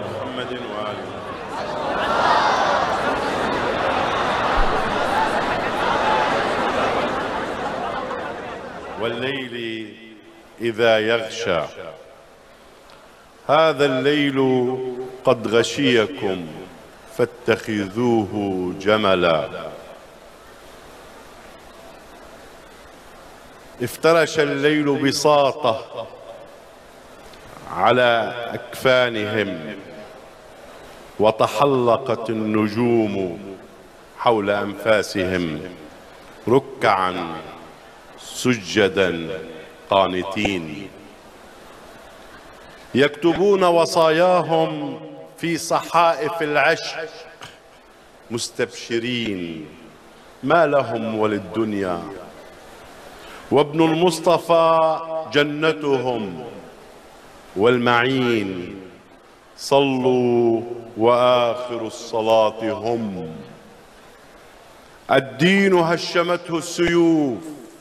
محمد وآله. والليل إذا يغشى، هذا الليل قد غشيكم فاتخذوه جملا. افترش الليل بساطه على أكفانهم، وتحلقت النجوم حول أنفاسهم ركعا سجدا قانتين، يكتبون وصاياهم في صحائف العشق مستبشرين ما لهم وللدنيا، وابن المصطفى جنتهم والمعين صلوا وآخر الصلاة هم. الدين هشمته السيوف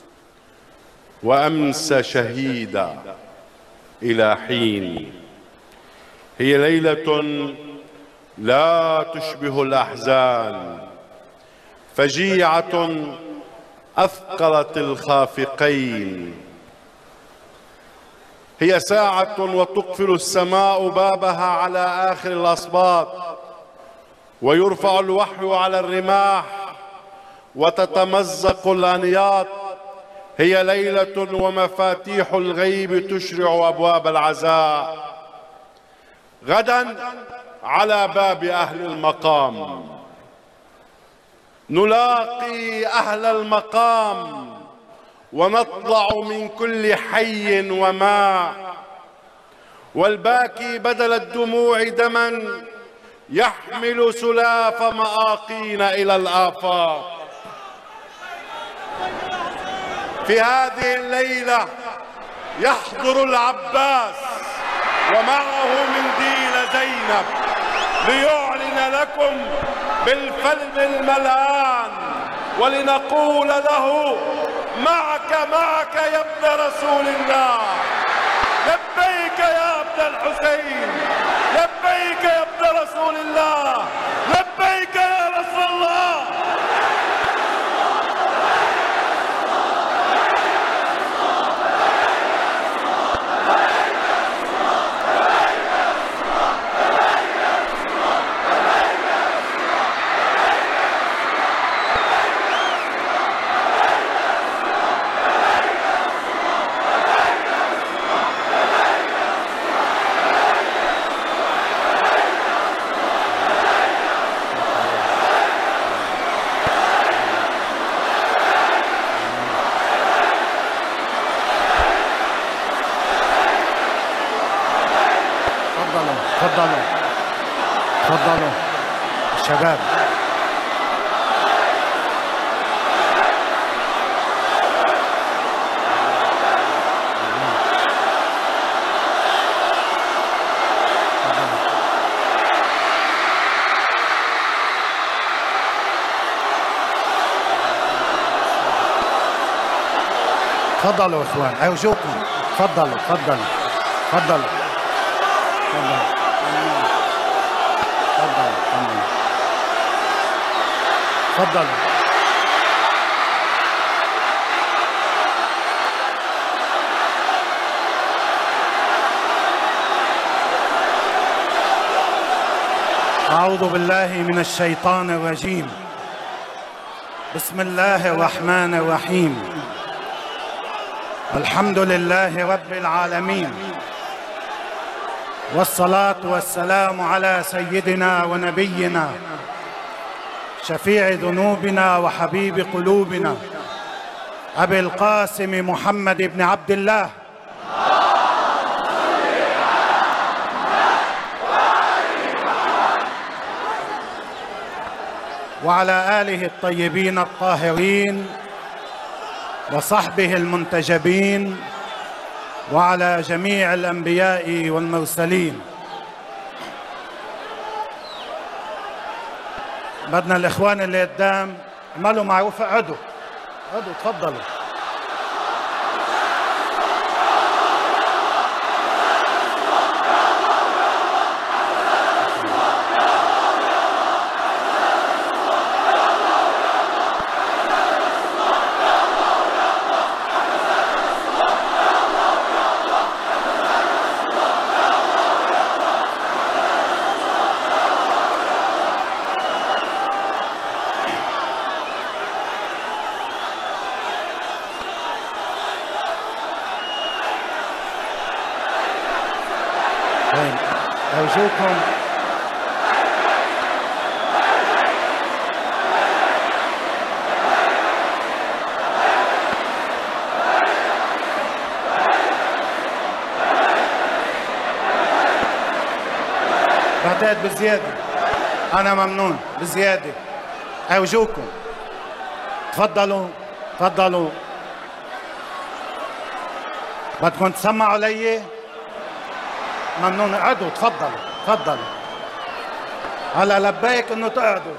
وأمسى شهيدا إلى حين. هي ليلة لا تشبه الأحزان، فجيعة أثقلت الخافقين. هي ساعة وتقفل السماء بابها على آخر الأصباط، ويرفع الوحي على الرماح وتتمزق الأنياط. هي ليلة ومفاتيح الغيب تشرع أبواب العزاء. غدا على باب أهل المقام نلاقي أهل المقام، ونطلع من كل حي وماء، والباكي بدل الدموع دما يحمل سلاف مآقين إلى الآفاق. في هذه الليلة يحضر العباس ومعه منديل زينب ليعلن لكم بالفلم الملآن، ولنقول له: معك يا ابن رسول الله، لبيك يا ابن الحسين، لبيك يا ابن رسول الله، لبيك يا رسول الله. تفضلوا الشباب. تفضلوا اخوان، ارجوكم تفضلوا تفضلوا تفضلوا تفضلوا. تفضلوا. أعوذ بالله من الشيطان الرجيم. بسم الله الرحمن الرحيم. الحمد لله رب العالمين، والصلاة والسلام على سيدنا ونبينا شفيع ذنوبنا وحبيب قلوبنا أبي القاسم محمد بن عبد الله وعلى آله الطيبين الطاهرين وصحبه المنتجبين وعلى جميع الأنبياء والمرسلين. بدنا الإخوان اللي قدام عملوا معروف، اقعدوا تفضلوا. أرجوكم. بعتقد بزيادة، أنا ممنون بزيادة، أرجوكم تفضلوا تفضلوا. بدكم تسمعوا علي؟ ممنون، اقعدوا تفضلوا تفضلوا. هلا لبيك انه تقعدوا.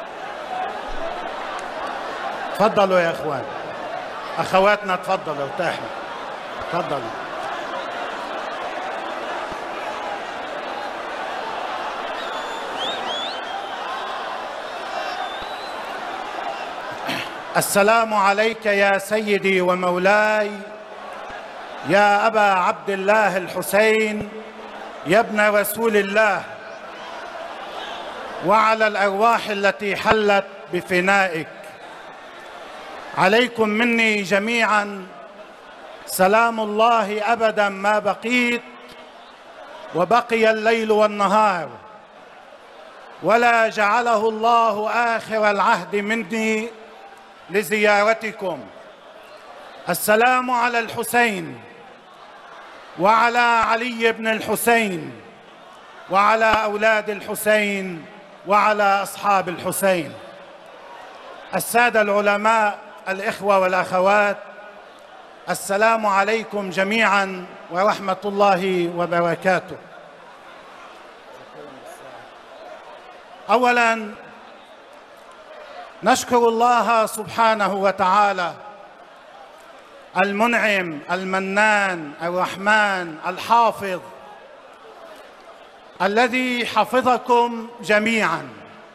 تفضلوا يا اخوان، اخواتنا تفضلوا ارتاحوا تفضلوا. السلام عليك يا سيدي ومولاي يا أبا عبد الله الحسين يا ابن رسول الله، وعلى الأرواح التي حلت بفنائك. عليكم مني جميعا سلام الله أبدا ما بقيت وبقي الليل والنهار، ولا جعله الله آخر العهد مني لزيارتكم. السلام على الحسين وعلى علي بن الحسين وعلى أولاد الحسين وعلى أصحاب الحسين. السادة العلماء، الإخوة والأخوات، السلام عليكم جميعا ورحمة الله وبركاته. أولا نشكر الله سبحانه وتعالى المنعم المنان الرحمن الحافظ، الذي حفظكم جميعا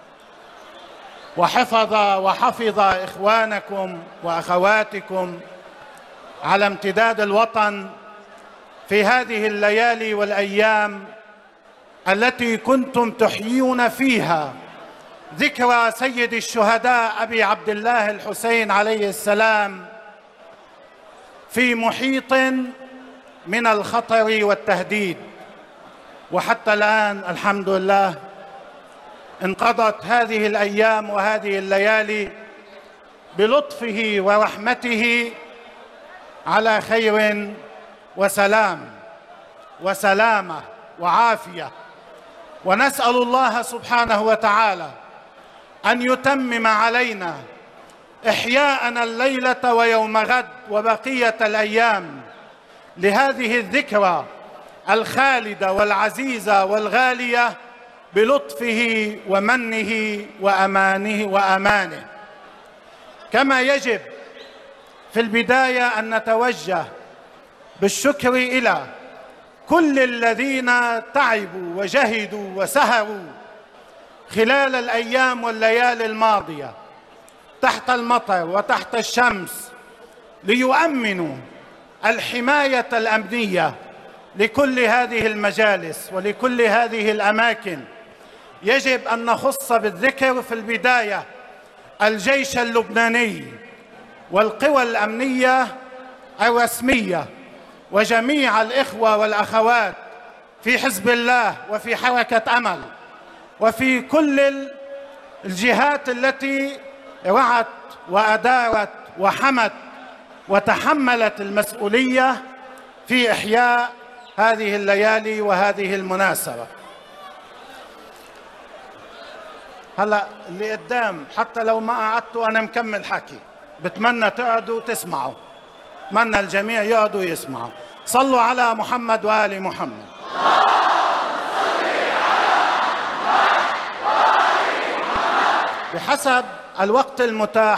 وحفظ إخوانكم وأخواتكم على امتداد الوطن في هذه الليالي والأيام التي كنتم تحيون فيها ذكرى سيد الشهداء أبي عبد الله الحسين عليه السلام في محيط من الخطر والتهديد. وحتى الآن الحمد لله انقضت هذه الأيام وهذه الليالي بلطفه ورحمته على خير وسلام وسلامة وعافية. ونسأل الله سبحانه وتعالى أن يتمم علينا إحياءنا الليلة ويوم غد وبقية الأيام لهذه الذكرى الخالدة والعزيزة والغالية بلطفه ومنه وأمانه. كما يجب في البداية أن نتوجه بالشكر إلى كل الذين تعبوا وجهدوا وسهروا خلال الأيام والليالي الماضية تحت المطر وتحت الشمس ليؤمنوا الحماية الأمنية لكل هذه المجالس ولكل هذه الأماكن. يجب أن نخص بالذكر في البداية الجيش اللبناني والقوى الأمنية الرسمية وجميع الإخوة والأخوات في حزب الله وفي حركة أمل وفي كل الجهات التي رعت وأدارت وحمت وتحملت المسؤولية في إحياء هذه الليالي وهذه المناسبة. هلأ اللي قدام حتى لو ما قعدتوا أنا مكمل حكي، بتمنى تقعدوا تسمعوا، بتمنى الجميع يقعدوا يسمعوا. صلوا على محمد وآل محمد. بحسب الوقت المتاح،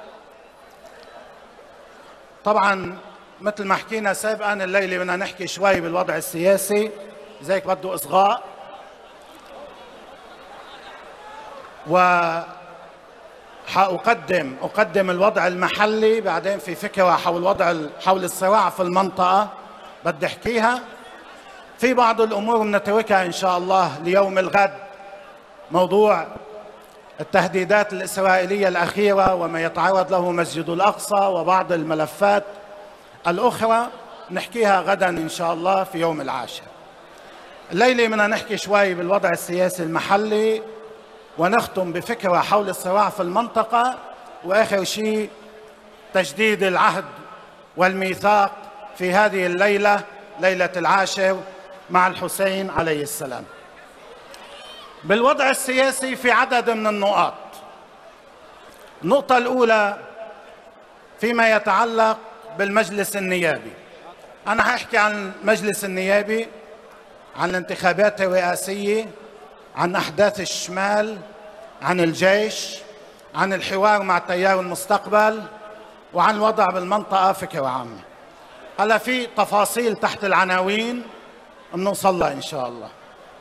طبعا مثل ما حكينا سابقا الليلة بدنا نحكي شوي بالوضع السياسي، زيك بده إصغاء، أقدم الوضع المحلي، بعدين في فكرة حول الصراع في المنطقة بدي أحكيها. في بعض الأمور بنتركها إن شاء الله ليوم الغد، موضوع التهديدات الإسرائيلية الأخيرة وما يتعرض له مسجد الأقصى وبعض الملفات الأخرى نحكيها غدا إن شاء الله في يوم العاشر. الليلة بدنا نحكي شوي بالوضع السياسي المحلي، ونختم بفكرة حول الصراع في المنطقة، وآخر شيء تجديد العهد والميثاق في هذه الليلة، ليلة العاشر مع الحسين عليه السلام. بالوضع السياسي في عدد من النقاط. النقطة الأولى فيما يتعلق بالمجلس النيابي. أنا هحكي عن المجلس النيابي، عن الانتخابات الرئاسية، عن أحداث الشمال، عن الجيش، عن الحوار مع تيار المستقبل، وعن الوضع بالمنطقة فكرة عامة. هلا في تفاصيل تحت العناوين بنوصل لها إن شاء الله.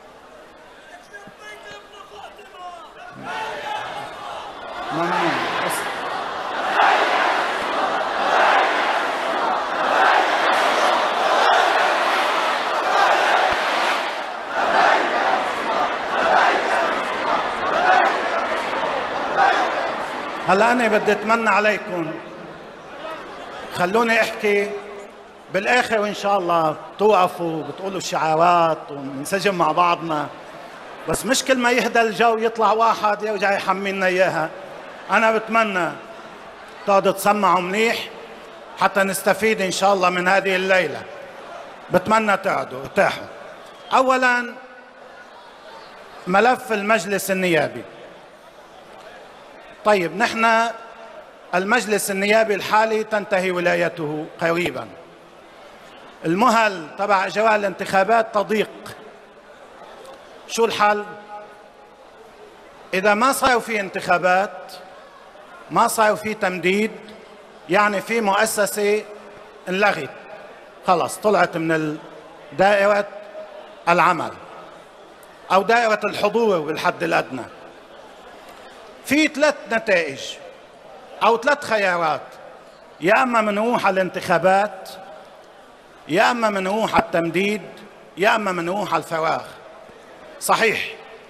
هلا أنا بدي أتمنى عليكم خلوني أحكي بالآخر، وإن شاء الله توقفوا بتقولوا الشعارات وننسجم مع بعضنا، بس مش كل ما يهدى الجو يطلع واحد يرجع يحملنا إياها. أنا بتمنى تقعدوا تسمعوا منيح حتى نستفيد إن شاء الله من هذه الليلة. بتمنى تقعدوا ارتاحوا. أولاً ملف المجلس النيابي. طيب، نحن المجلس النيابي الحالي تنتهي ولايته قريباً. المهل تبع إجراء الانتخابات تضيق. شو الحل؟ إذا ما صار في انتخابات، ما صار في تمديد، يعني في مؤسسة انلغت، خلص طلعت من دائرة العمل أو دائرة الحضور بالحد الأدنى. في 3 نتائج أو 3 خيارات: يا أما منروح على الانتخابات، يا أما منروح على التمديد، يا أما منروح على الفراغ. صحيح،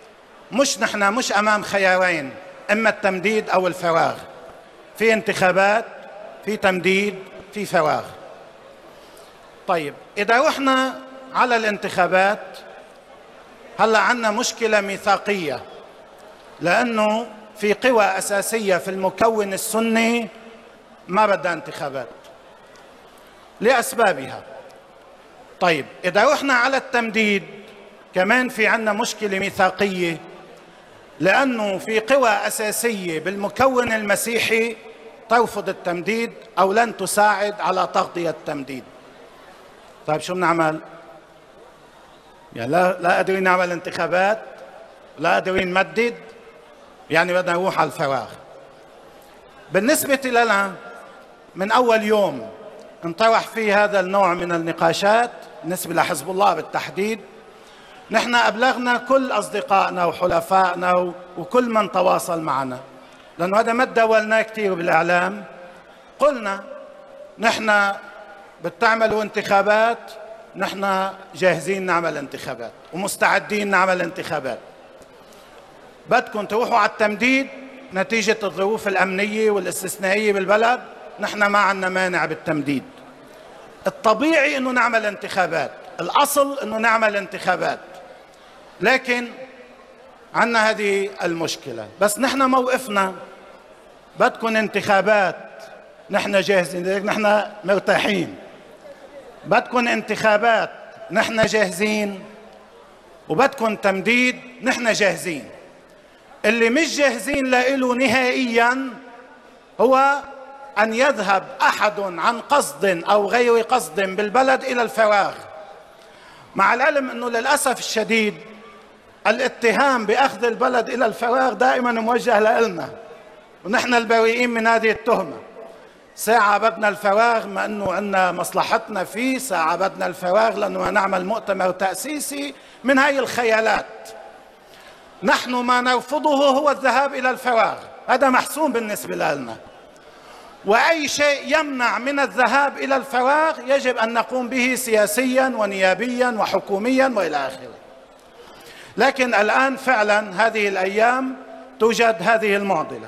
نحن مش أمام خيارين، إما التمديد أو الفراغ. في انتخابات، في تمديد، في فراغ. طيب، إذا رحنا على الانتخابات، هلأ عندنا مشكلة ميثاقية، لأنه في قوى أساسية في المكون السني ما بدها انتخابات لأسبابها. طيب، إذا رحنا على التمديد كمان في عندنا مشكلة ميثاقية، لأنه في قوى أساسية بالمكون المسيحي ترفض التمديد أو لن تساعد على تغطية التمديد. طيب، شو بنعمل؟ يعني لا قادرين نعمل انتخابات، لا قادرين نمدد، يعني بدنا نروح على الفراغ. بالنسبة لنا من أول يوم انطرح فيه هذا النوع من النقاشات بالنسبة لحزب الله بالتحديد، نحن أبلغنا كل أصدقائنا وحلفائنا وكل من تواصل معنا، لأنه هذا ما تداولناه كثير بالإعلام. قلنا نحن بتعملوا انتخابات، نحن جاهزين نعمل انتخابات ومستعدين نعمل انتخابات. بدكم تروحوا على التمديد نتيجة الظروف الأمنية والاستثنائية بالبلد، نحن ما عندنا مانع بالتمديد. الطبيعي أنه نعمل انتخابات، الأصل أنه نعمل انتخابات، لكن عندنا هذه المشكلة. بس نحن موقفنا بدكم انتخابات، نحن جاهزين، نحن مرتاحين. بدكم انتخابات، نحن جاهزين. وبدكم تمديد، نحن جاهزين. اللي مش جاهزين له نهائيا هو أن يذهب أحد عن قصد أو غير قصد بالبلد إلى الفراغ، مع العلم أنه للأسف الشديد الاتهام بأخذ البلد إلى الفراغ دائما موجه لنا، ونحن البريئين من هذه التهمة. ساعة بدنا الفراغ ما أنه عندنا مصلحتنا فيه، ساعة بدنا الفراغ لأنه نعمل مؤتمر تأسيسي. من هاي الخيالات نحن ما نرفضه هو الذهاب إلى الفراغ، هذا محسوم بالنسبة لنا. وأي شيء يمنع من الذهاب إلى الفراغ يجب أن نقوم به سياسيا ونيابيا وحكوميا وإلى آخره. لكن الآن فعلا هذه الأيام توجد هذه المعضلة.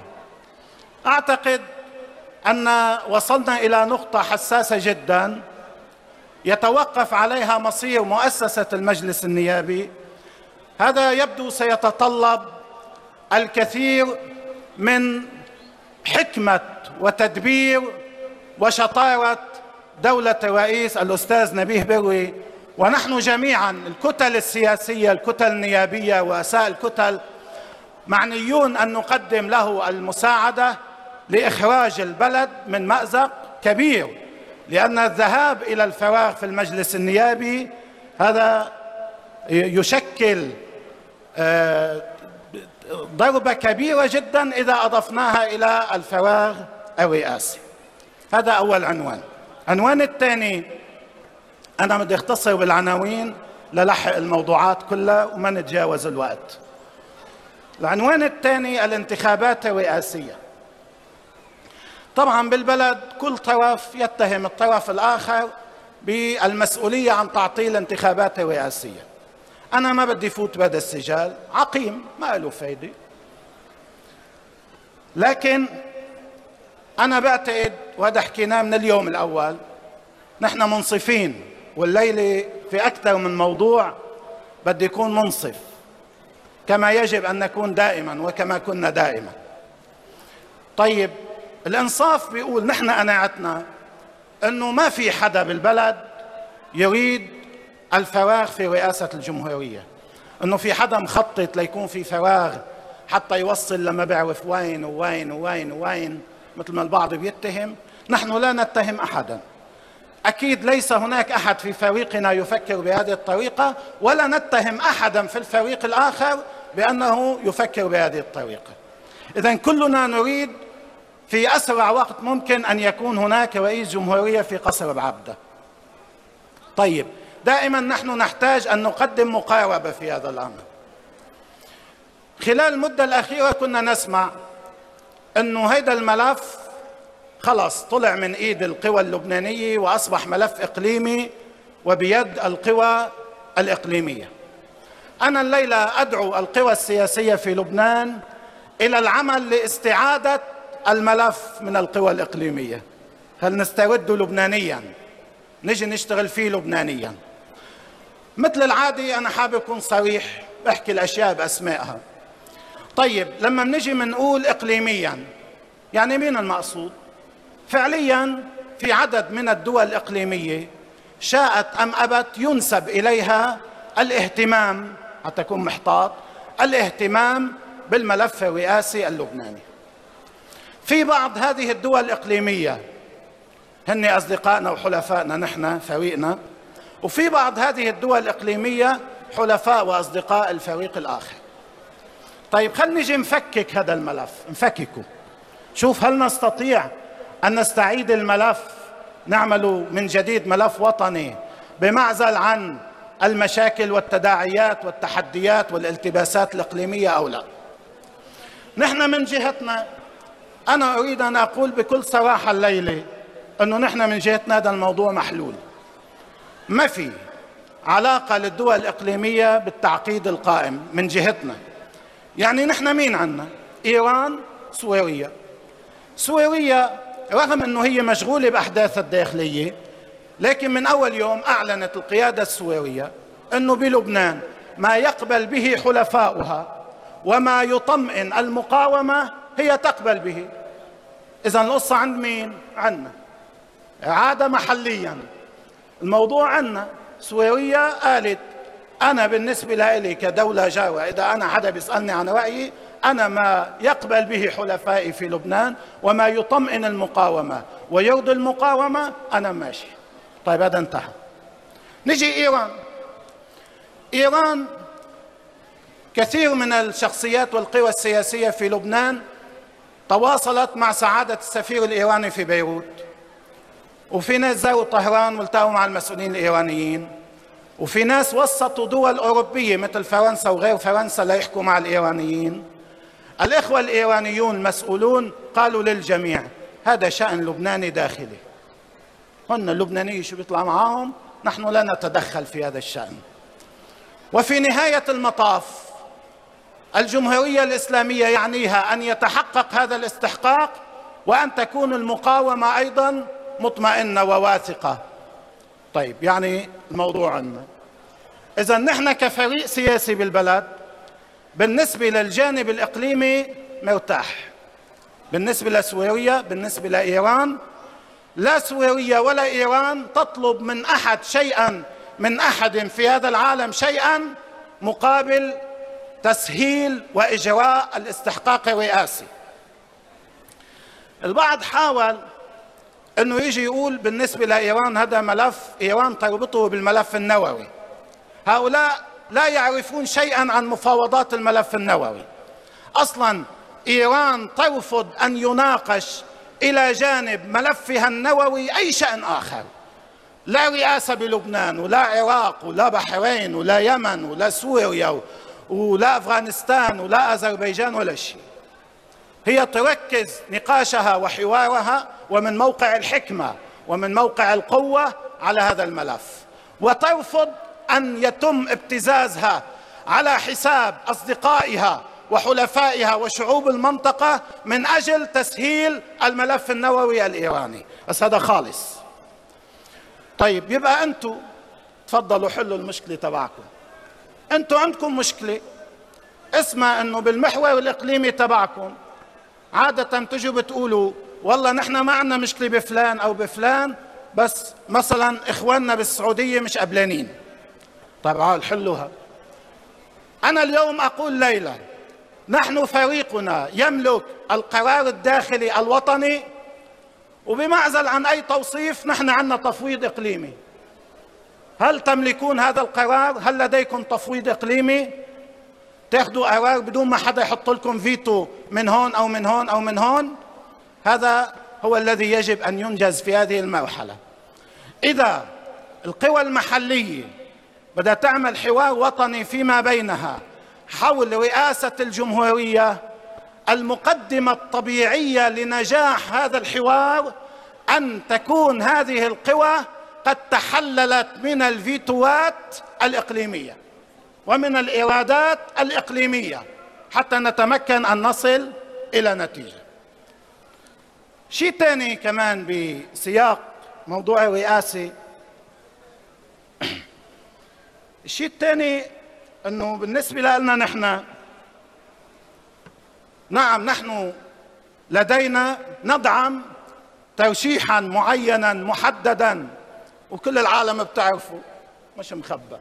أعتقد أن وصلنا إلى نقطة حساسة جدا، يتوقف عليها مصير مؤسسة المجلس النيابي، هذا يبدو سيتطلب الكثير من حكمة وتدبير وشطارة دولة الرئيس الأستاذ نبيه بروي. ونحن جميعا الكتل السياسية، الكتل النيابية، رؤساء الكتل، معنيون أن نقدم له المساعدة لإخراج البلد من مأزق كبير، لأن الذهاب إلى الفراغ في المجلس النيابي هذا يشكل ضربة كبيرة جدا إذا أضفناها إلى الفراغ الرئاسي. هذا أول عنوان. عنوان الثاني، أنا بدي أختصر بالعناوين للحق الموضوعات كلها وما نتجاوز الوقت. العنوان الثاني الانتخابات الرئاسية. طبعا بالبلد كل طرف يتهم الطرف الآخر بالمسؤولية عن تعطيل انتخابات رئاسية. أنا ما بدي فوت بهذا السجال، عقيم ما له فايدة، لكن أنا بعتقد، وهذا حكيناه من اليوم الأول، نحن منصفين، والليلة في أكثر من موضوع بدي يكون منصف كما يجب أن نكون دائما وكما كنا دائما. طيب الإنصاف بيقول نحن قناعتنا أنه ما في حدا بالبلد يريد الفراغ في رئاسة الجمهورية، أنه في حدا مخطط ليكون في فراغ حتى يوصل لما بيعرف وين ووين ووين ووين مثل ما البعض بيتهم. نحن لا نتهم أحدا، أكيد ليس هناك أحد في فريقنا يفكر بهذه الطريقة، ولا نتهم أحدا في الفريق الآخر بأنه يفكر بهذه الطريقة. إذن كلنا نريد في أسرع وقت ممكن أن يكون هناك رئيس جمهورية في قصر بعبدة. طيب دائما نحن نحتاج أن نقدم مقاربة في هذا الأمر. خلال المدة الأخيرة كنا نسمع أنه هذا الملف خلص طلع من إيد القوى اللبنانية وأصبح ملف إقليمي وبيد القوى الإقليمية. أنا الليلة أدعو القوى السياسية في لبنان إلى العمل لاستعادة الملف من القوى الإقليمية. هل نسترده لبنانيا، نجي نشتغل فيه لبنانيا. مثل العادة أنا حابب أكون صريح، بحكي الأشياء بأسمائها. طيب لما بنجي منقول إقليميا، يعني مين المقصود؟ فعليا في عدد من الدول الإقليمية شاءت أم أبت ينسب إليها الاهتمام، حتى أكون محتاط، الاهتمام بالملف الرئاسي اللبناني. في بعض هذه الدول الإقليمية هن أصدقائنا وحلفائنا، نحن فريقنا، وفي بعض هذه الدول الإقليمية حلفاء وأصدقاء الفريق الآخر. طيب خلينا نجي نفكك هذا الملف، نفككه، شوف هل نستطيع أن نستعيد الملف، نعمله من جديد ملف وطني بمعزل عن المشاكل والتداعيات والتحديات والالتباسات الإقليمية أو لا. نحن من جهتنا، أنا أريد أن أقول بكل صراحة الليلة أنه نحن من جهتنا هذا الموضوع محلول. ما في علاقة للدول الإقليمية بالتعقيد القائم من جهتنا. يعني نحن مين عنا؟ إيران، سوريا. سوريا رغم أنه هي مشغولة بأحداث الداخلية، لكن من أول يوم أعلنت القيادة السورية أنه بلبنان ما يقبل به حلفاؤها وما يطمئن المقاومة هي تقبل به. إذن القصة عند مين؟ عنا. عادة محليا الموضوع عنا. سوريا قالت أنا بالنسبة لي كدولة جارة، إذا أنا حدا بيسألني عن رأيي، أنا ما يقبل به حلفائي في لبنان وما يطمئن المقاومة ويرضي المقاومة أنا ماشي. طيب هذا انتهى. نجي إيران. إيران كثير من الشخصيات والقوى السياسية في لبنان تواصلت مع سعادة السفير الإيراني في بيروت، وفي ناس زاروا طهران والتقوا مع المسؤولين الإيرانيين، وفي ناس وسطوا دول أوروبية مثل فرنسا وغير فرنسا ليحكوا مع الإيرانيين. الإخوة الإيرانيون المسؤولون قالوا للجميع هذا شأن لبناني داخلي، هن اللبنانية شو بيطلع معاهم، نحن لا نتدخل في هذا الشأن. وفي نهاية المطاف الجمهورية الإسلامية يعنيها أن يتحقق هذا الاستحقاق وأن تكون المقاومة أيضا مطمئنة وواثقة. طيب يعني الموضوع عندنا إذا نحن كفريق سياسي بالبلد بالنسبة للجانب الإقليمي مرتاح. بالنسبة لسوريا، بالنسبة لإيران، لا سوريا ولا إيران تطلب من أحد شيئا، من أحد في هذا العالم شيئا مقابل تسهيل وإجراء الاستحقاق الرئاسي. البعض حاول أنه يجي يقول بالنسبة لإيران هذا ملف إيران تربطه بالملف النووي. هؤلاء لا يعرفون شيئا عن مفاوضات الملف النووي. أصلا إيران ترفض أن يناقش إلى جانب ملفها النووي أي شأن آخر، لا رئاسة بلبنان ولا عراق ولا بحرين ولا يمن ولا سوريا ولا أفغانستان ولا أذربيجان ولا شيء. هي تركز نقاشها وحوارها ومن موقع الحكمة ومن موقع القوة على هذا الملف، وترفض أن يتم ابتزازها على حساب أصدقائها وحلفائها وشعوب المنطقة من أجل تسهيل الملف النووي الإيراني. بس هذا خالص. طيب يبقى أنتوا تفضلوا حلوا المشكلة تبعكم. أنتوا عندكم مشكلة اسمها أنه بالمحور الإقليمي تبعكم عادة تجوا بتقولوا والله نحن ما عندنا مشكلة بفلان أو بفلان، بس مثلا إخواننا بالسعودية مش قبلانين. طيب عال حلوها. أنا اليوم أقول ليلى نحن فريقنا يملك القرار الداخلي الوطني، وبمعزل عن أي توصيف نحن عندنا تفويض إقليمي. هل تملكون هذا القرار؟ هل لديكم تفويض إقليمي؟ تاخذوا قرار بدون ما حدا يحط لكم فيتو من هون أو من هون أو من هون؟ هذا هو الذي يجب أن ينجز في هذه المرحلة. إذا القوى المحلية بدها تعمل حوار وطني فيما بينها حول رئاسة الجمهورية، المقدمة الطبيعية لنجاح هذا الحوار أن تكون هذه القوى قد تحللت من الفيتوات الإقليمية ومن الإرادات الإقليمية حتى نتمكن أن نصل إلى نتيجة. شيء ثاني كمان بسياق موضوع الرئاسي، الشيء الثاني أنه بالنسبة لنا نحن، نعم نحن لدينا ندعم ترشيحا معينا محددا وكل العالم بتعرفه مش مخبى،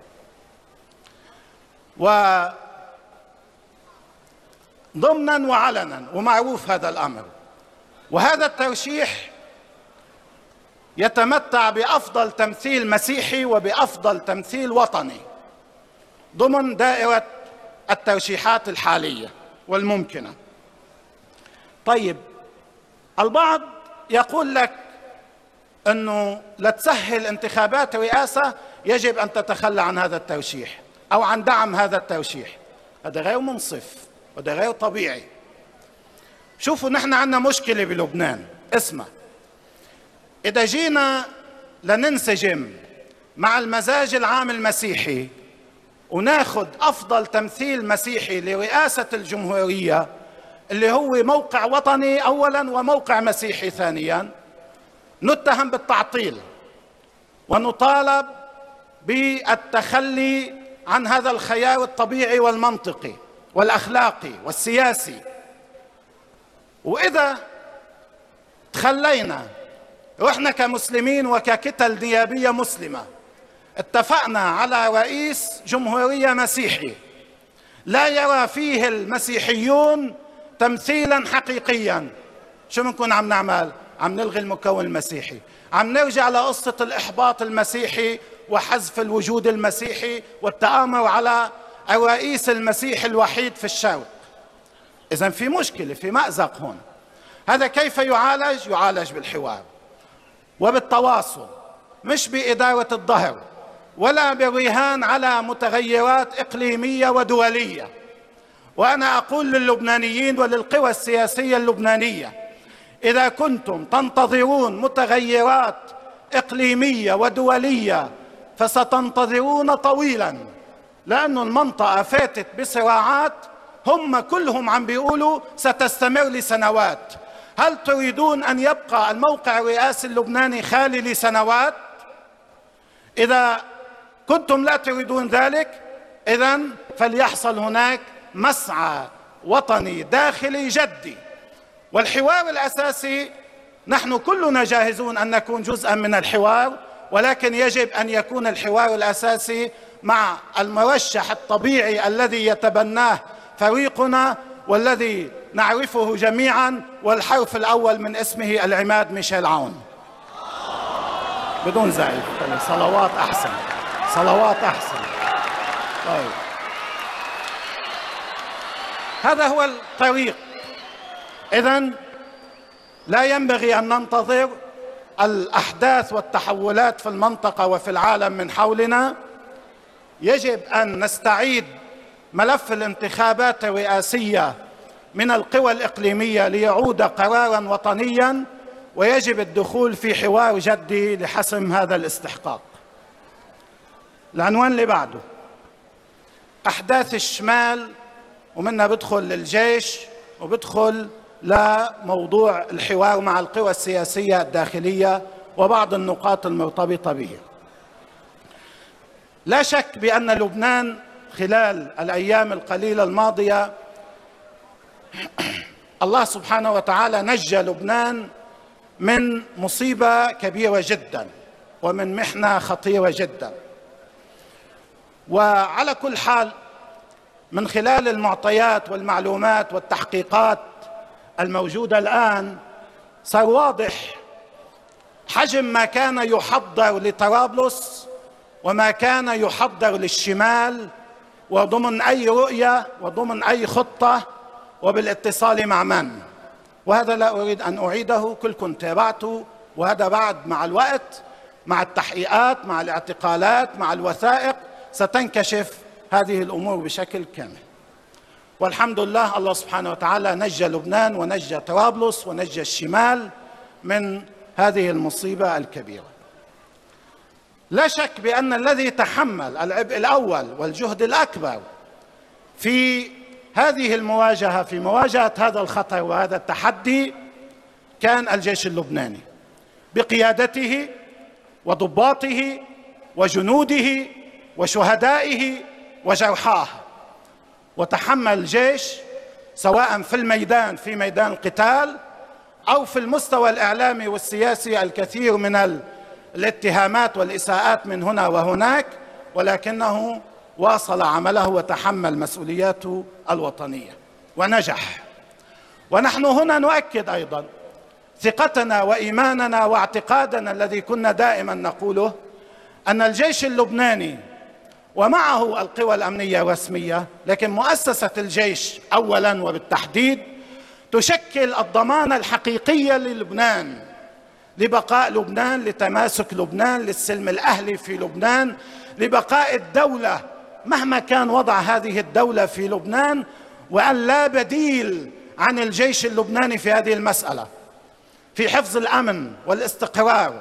وضمنا وعلنا ومعروف هذا الأمر. وهذا الترشيح يتمتع بأفضل تمثيل مسيحي وبأفضل تمثيل وطني ضمن دائرة الترشيحات الحالية والممكنة. طيب البعض يقول لك أنه لتسهل انتخابات رئاسة يجب أن تتخلى عن هذا الترشيح أو عن دعم هذا الترشيح. هذا غير منصف وهذا غير طبيعي. شوفوا نحن عندنا مشكلة بلبنان اسمها، إذا جينا لننسجم مع المزاج العام المسيحي وناخد أفضل تمثيل مسيحي لرئاسة الجمهورية اللي هو موقع وطني أولا وموقع مسيحي ثانيا، نتهم بالتعطيل ونطالب بالتخلي عن هذا الخيار الطبيعي والمنطقي والأخلاقي والسياسي. وإذا تخلينا وإحنا كمسلمين وككتل نيابية مسلمة اتفقنا على رئيس جمهورية مسيحي لا يرى فيه المسيحيون تمثيلا حقيقيا، شو بنكون عم نعمل؟ عم نلغي المكون المسيحي، عم نرجع لقصة الإحباط المسيحي وحذف الوجود المسيحي والتآمر على الرئيس المسيحي الوحيد في الشرق. إذن في مشكلة، في مأزق هون. هذا كيف يعالج؟ يعالج بالحوار وبالتواصل، مش بإدارة الظهر ولا بالرهان على متغيرات إقليمية ودولية. وأنا أقول للبنانيين وللقوى السياسية اللبنانية، إذا كنتم تنتظرون متغيرات إقليمية ودولية فستنتظرون طويلا، لأن المنطقة فاتت بصراعات هم كلهم عم بيقولوا ستستمر لسنوات. هل تريدون أن يبقى الموقع الرئاسي اللبناني خالي لسنوات؟ إذا كنتم لا تريدون ذلك، إذن فليحصل هناك مسعى وطني داخلي جدي. والحوار الأساسي نحن كلنا جاهزون أن نكون جزءا من الحوار، ولكن يجب أن يكون الحوار الأساسي مع المرشح الطبيعي الذي يتبناه فريقنا والذي نعرفه جميعا، والحرف الأول من اسمه العماد ميشيل عون. بدون زعيق، صلوات أحسن، صلوات أحسن. طيب، هذا هو الطريق. إذن لا ينبغي أن ننتظر الأحداث والتحولات في المنطقة وفي العالم من حولنا. يجب أن نستعيد ملف الانتخابات الرئاسية من القوى الإقليمية ليعود قراراً وطنياً، ويجب الدخول في حوار جدي لحسم هذا الاستحقاق. العنوان اللي بعده: أحداث الشمال، ومنها بدخل للجيش وبدخل لموضوع الحوار مع القوى السياسية الداخلية وبعض النقاط المرتبطة به. لا شك بأن لبنان خلال الأيام القليلة الماضية الله سبحانه وتعالى نجى لبنان من مصيبة كبيرة جدا ومن محنة خطيرة جدا. وعلى كل حال، من خلال المعطيات والمعلومات والتحقيقات الموجودة الآن، صار واضح حجم ما كان يحضر لطرابلس وما كان يحضر للشمال، وضمن أي رؤية وضمن أي خطة وبالاتصال مع من. وهذا لا أريد أن أعيده، كلكم تابعته، وهذا بعد مع الوقت، مع التحقيقات، مع الاعتقالات، مع الوثائق، ستنكشف هذه الأمور بشكل كامل. والحمد لله، الله سبحانه وتعالى نجى لبنان ونجى طرابلس ونجى الشمال من هذه المصيبة الكبيرة. لا شك بأن الذي تحمل العبء الأول والجهد الأكبر في هذه المواجهة، في مواجهة هذا الخطر وهذا التحدي، كان الجيش اللبناني بقيادته وضباطه وجنوده وشهدائه وجرحاه. وتحمل الجيش سواء في الميدان، في ميدان القتال، أو في المستوى الإعلامي والسياسي الكثير من الاتهامات والإساءات من هنا وهناك، ولكنه واصل عمله وتحمل مسؤولياته الوطنية ونجح. ونحن هنا نؤكد أيضا ثقتنا وإيماننا واعتقادنا الذي كنا دائما نقوله، أن الجيش اللبناني ومعه القوى الأمنية الرسمية، لكن مؤسسة الجيش أولا وبالتحديد تشكل الضمانة الحقيقية للبنان، لبقاء لبنان، لتماسك لبنان، للسلم الأهلي في لبنان، لبقاء الدولة مهما كان وضع هذه الدولة في لبنان، وأن لا بديل عن الجيش اللبناني في هذه المسألة، في حفظ الأمن والاستقرار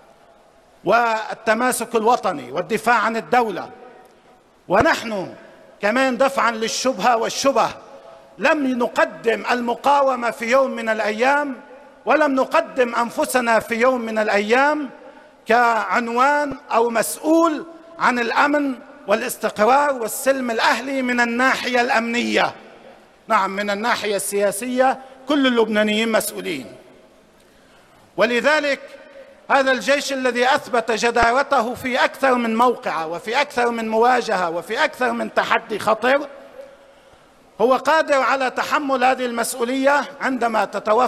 والتماسك الوطني والدفاع عن الدولة. ونحن كمان دفعا للشبهة والشبه لم نقدم المقاومة في يوم من الأيام، ولم نقدم أنفسنا في يوم من الأيام كعنوان أو مسؤول عن الأمن والاستقرار والسلم الأهلي من الناحية الأمنية. نعم، من الناحية السياسية كل اللبنانيين مسؤولين. ولذلك هذا الجيش الذي أثبت جدارته في أكثر من موقعة وفي أكثر من مواجهة وفي أكثر من تحدي خطر، هو قادر على تحمل هذه المسؤولية عندما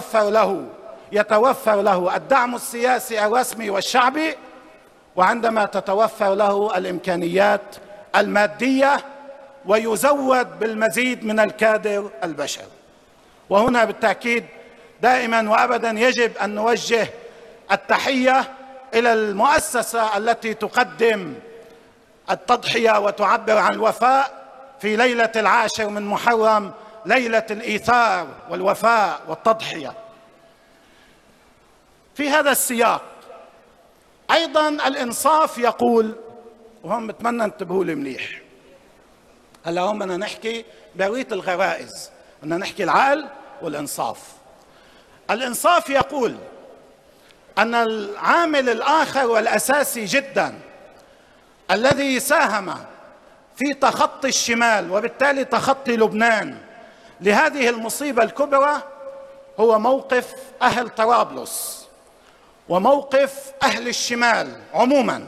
يتوفر له الدعم السياسي الرسمي والشعبي، وعندما تتوفر له الإمكانيات المادية، ويزود بالمزيد من الكادر البشري. وهنا بالتأكيد دائما وأبدا يجب أن نوجه التحية إلى المؤسسة التي تقدم التضحية وتعبر عن الوفاء في ليلة 10 من محرم، ليلة الإيثار والوفاء والتضحية. في هذا السياق أيضا الإنصاف يقول، وهم بتمنى انتبهوا لي مليح، هلا هم بدنا نحكي بقية الغرائز، بدنا نحكي العقل والإنصاف. الإنصاف يقول أن العامل الآخر والأساسي جدا الذي ساهم في تخطي الشمال وبالتالي تخطي لبنان لهذه المصيبة الكبرى هو موقف أهل طرابلس وموقف أهل الشمال عموما،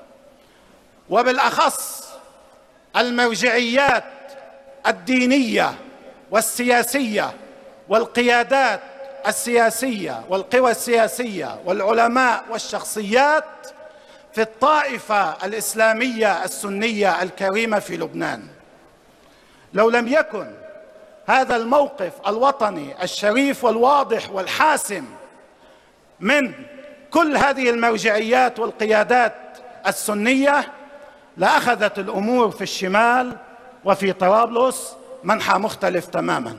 وبالأخص المرجعيات الدينية والسياسية والقيادات السياسية والقوى السياسية والعلماء والشخصيات في الطائفة الإسلامية السنية الكريمة في لبنان. لو لم يكن هذا الموقف الوطني الشريف والواضح والحاسم من كل هذه المرجعيات والقيادات السنية لأخذت الأمور في الشمال وفي طرابلس منحى مختلف تماما،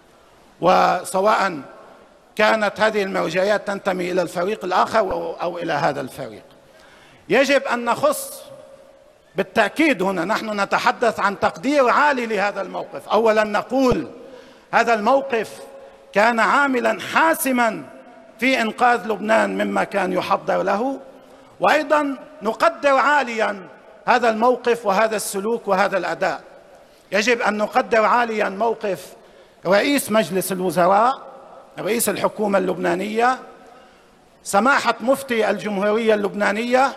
وسواء كانت هذه المرجعيات تنتمي إلى الفريق الآخر أو إلى هذا الفريق. يجب أن نخص بالتأكيد هنا، نحن نتحدث عن تقدير عالي لهذا الموقف. أولا نقول هذا الموقف كان عاملا حاسما في إنقاذ لبنان مما كان يحضر له، وأيضا نقدر عاليا هذا الموقف وهذا السلوك وهذا الأداء. يجب أن نقدر عاليا موقف رئيس مجلس الوزراء، رئيس الحكومة اللبنانية، سماحة مفتي الجمهورية اللبنانية،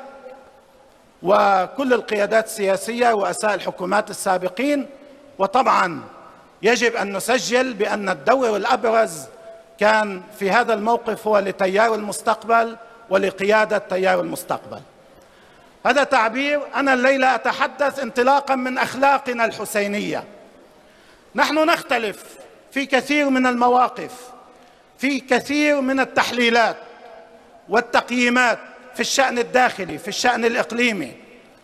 وكل القيادات السياسية ورؤساء الحكومات السابقين. وطبعا يجب أن نسجل بأن الدور الأبرز كان في هذا الموقف هو لتيار المستقبل ولقيادة تيار المستقبل. هذا تعبير. أنا الليلة أتحدث انطلاقا من أخلاقنا الحسينية. نحن نختلف في كثير من المواقف، في كثير من التحليلات والتقييمات في الشأن الداخلي، في الشأن الإقليمي،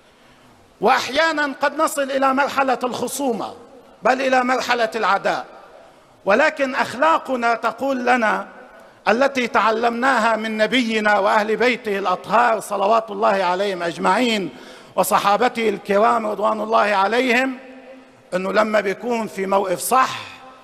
وأحيانا قد نصل إلى مرحلة الخصومة بل إلى مرحلة العداء، ولكن أخلاقنا تقول لنا التي تعلمناها من نبينا وأهل بيته الأطهار صلوات الله عليهم أجمعين وصحابته الكرام رضوان الله عليهم، أنه لما بيكون في موقف صح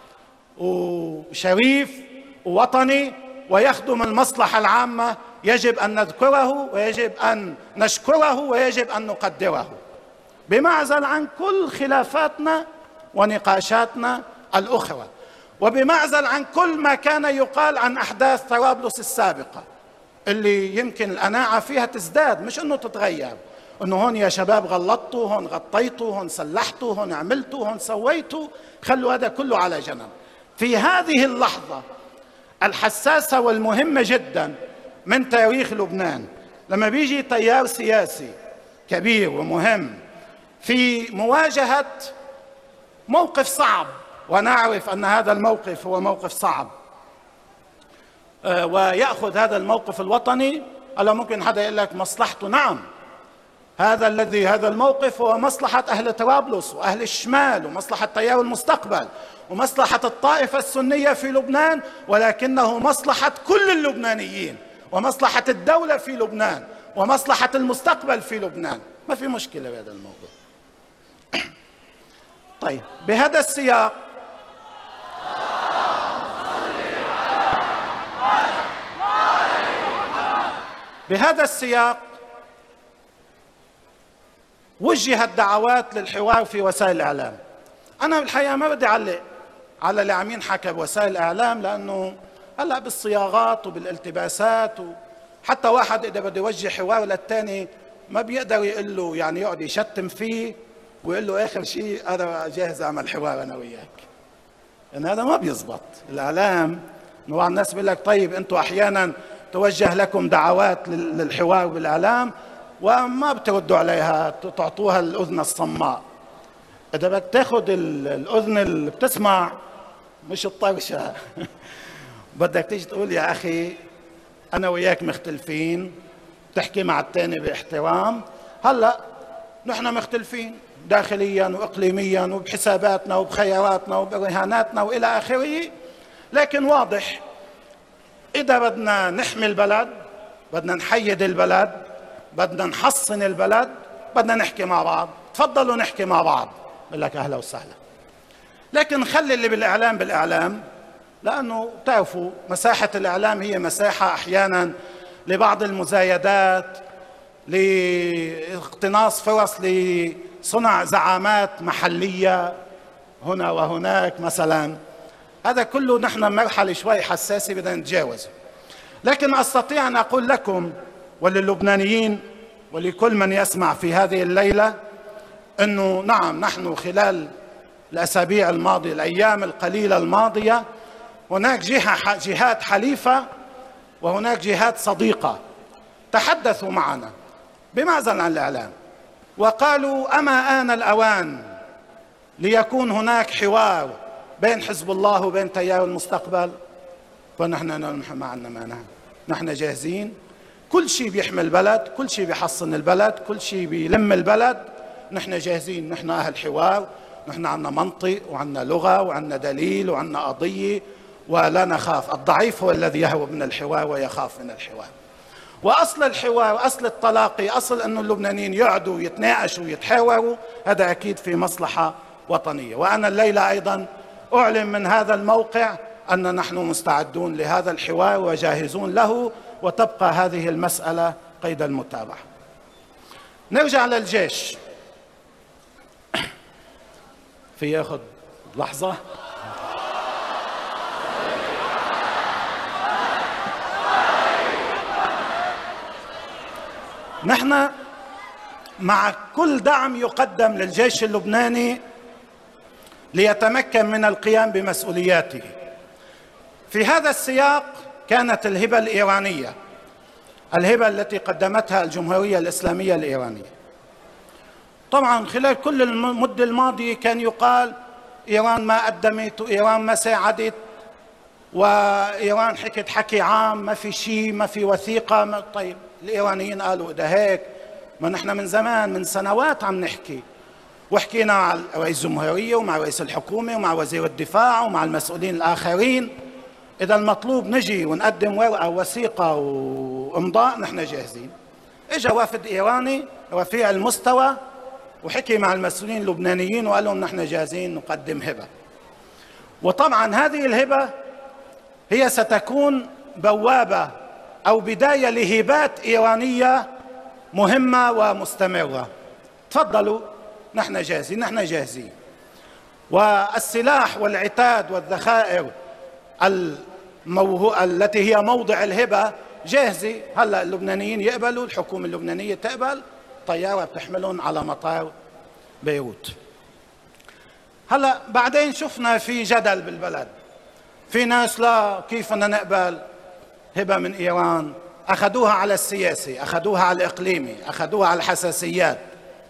وشريف ووطني ويخدم المصلحة العامة يجب أن نذكره ويجب أن نشكره ويجب أن نقدره، بمعزل عن كل خلافاتنا ونقاشاتنا الأخرى، وبمعزل عن كل ما كان يقال عن أحداث طرابلس السابقة اللي يمكن القناعة فيها تزداد مش أنه تتغير، أنه هون يا شباب غلطتوا، هون غطيتوا، هون سلحتوا، هون عملتوا، هون سويتوا. خلوا هذا كله على جنب. في هذه اللحظة الحساسة والمهمة جدا من تاريخ لبنان، لما بيجي تيار سياسي كبير ومهم في مواجهة موقف صعب، ونعرف أن هذا الموقف هو موقف صعب، ويأخذ هذا الموقف الوطني، ألا ممكن حدا يقول لك مصلحته؟ نعم، هذا الموقف هو مصلحة أهل طرابلس وأهل الشمال ومصلحة تيار المستقبل ومصلحة الطائفة السنية في لبنان، ولكنه مصلحة كل اللبنانيين ومصلحة الدولة في لبنان ومصلحة المستقبل في لبنان. ما في مشكلة بهذا الموضوع. طيب، بهذا السياق وجهت دعوات للحوار في وسائل الإعلام. أنا بالحقيقة ما بدي أعلق على اللي عم ينحكى بوسائل الإعلام، لأنه هلأ بالصياغات وبالالتباسات، وحتى واحد إذا بده يوجه حوار للتاني ما بيقدر يقول له، يعني يقعد يشتم فيه ويقول له آخر شيء أنا جاهز أعمل حوار أنا وياك. يعني هذا ما بيزبط. الإعلام نوع الناس بيقول لك طيب أنتم أحيانا توجه لكم دعوات للحوار بالإعلام وما بتردوا عليها، تعطوها الأذن الصماء. إذا بدك تاخذ الأذن اللي بتسمع مش الطرشة بدك تيجي تقول يا أخي أنا وياك مختلفين، تحكي مع الثاني باحترام. هلأ نحن مختلفين داخليا وإقليميا وبحساباتنا وبخياراتنا وبرهاناتنا وإلى آخره، لكن واضح إذا بدنا نحمي البلد، بدنا نحيد البلد، بدنا نحصن البلد، بدنا نحكي مع بعض. تفضلوا نحكي مع بعض، بقول لك أهلا وسهلا. لكن خلي اللي بالإعلام بالإعلام، لأنه تعرفوا مساحة الإعلام هي مساحة أحيانا لبعض المزايدات لاقتناص فرص لصنع زعامات محلية هنا وهناك مثلا. هذا كله نحن مرحلة شوي حساسة بدنا نتجاوزه. لكن أستطيع أن أقول لكم وللبنانيين ولكل من يسمع في هذه الليلة أنه نعم، نحن خلال الأسابيع الماضية، الأيام القليلة الماضية، هناك جهات حليفة وهناك جهات صديقة تحدثوا معنا بمعزل عن الإعلام وقالوا أما آن الأوان ليكون هناك حوار بين حزب الله وبين تيار المستقبل. فنحن ما عندنا مانع، نحن جاهزين. كل شيء بيحمي البلد، كل شيء بيحصن البلد، كل شيء بيلم البلد، نحن جاهزين. نحن أهل حوار، نحن عندنا منطق وعندنا لغة وعندنا دليل وعندنا قضية ولا نخاف. الضعيف هو الذي يهرب من الحوار ويخاف من الحوار. وأصل الحوار، أصل التلاقي، أصل أن اللبنانيين يقعدوا يتناقشوا ويتحاوروا، هذا أكيد في مصلحة وطنية. وأنا الليلة أيضا أعلن من هذا الموقع أن نحن مستعدون لهذا الحوار وجاهزون له، وتبقى هذه المسألة قيد المتابعة. نرجع للجيش. في ياخذ لحظة. نحن مع كل دعم يقدم للجيش اللبناني ليتمكن من القيام بمسؤولياته. في هذا السياق كانت الهبة الإيرانية، الهبة التي قدمتها الجمهورية الإسلامية الإيرانية. طبعا خلال كل المدة الماضية كان يقال إيران ما قدمت وإيران ما ساعدت وإيران حكت حكي عام، ما في شيء، ما في وثيقة. طيب الإيرانيين قالوا إذا هيك ما نحن من زمان، من سنوات عم نحكي، وحكينا مع رئيس الجمهورية ومع رئيس الحكومة ومع وزير الدفاع ومع المسؤولين الآخرين، إذا المطلوب نجي ونقدم ورقة وثيقة وإمضاء نحن جاهزين. إجا وافد إيراني رفيع المستوى وحكي مع المسؤولين اللبنانيين وقال لهم نحن جاهزين نقدم هبة. وطبعا هذه الهبة هي ستكون بوابة أو بداية لهبات إيرانية مهمة ومستمرة. تفضلوا، نحن جاهزين، نحن جاهزين. والسلاح والعتاد والذخائر التي هي موضع الهبة جاهزة. هلأ اللبنانيين يقبلوا، الحكومة اللبنانية تقبل، طيارة بتحملهم على مطار بيروت. هلأ بعدين شفنا في جدل بالبلد، في ناس لا كيف بدنا نقبل هبة من إيران، أخذوها على السياسي، أخذوها على الإقليمي، أخذوها على الحساسيات.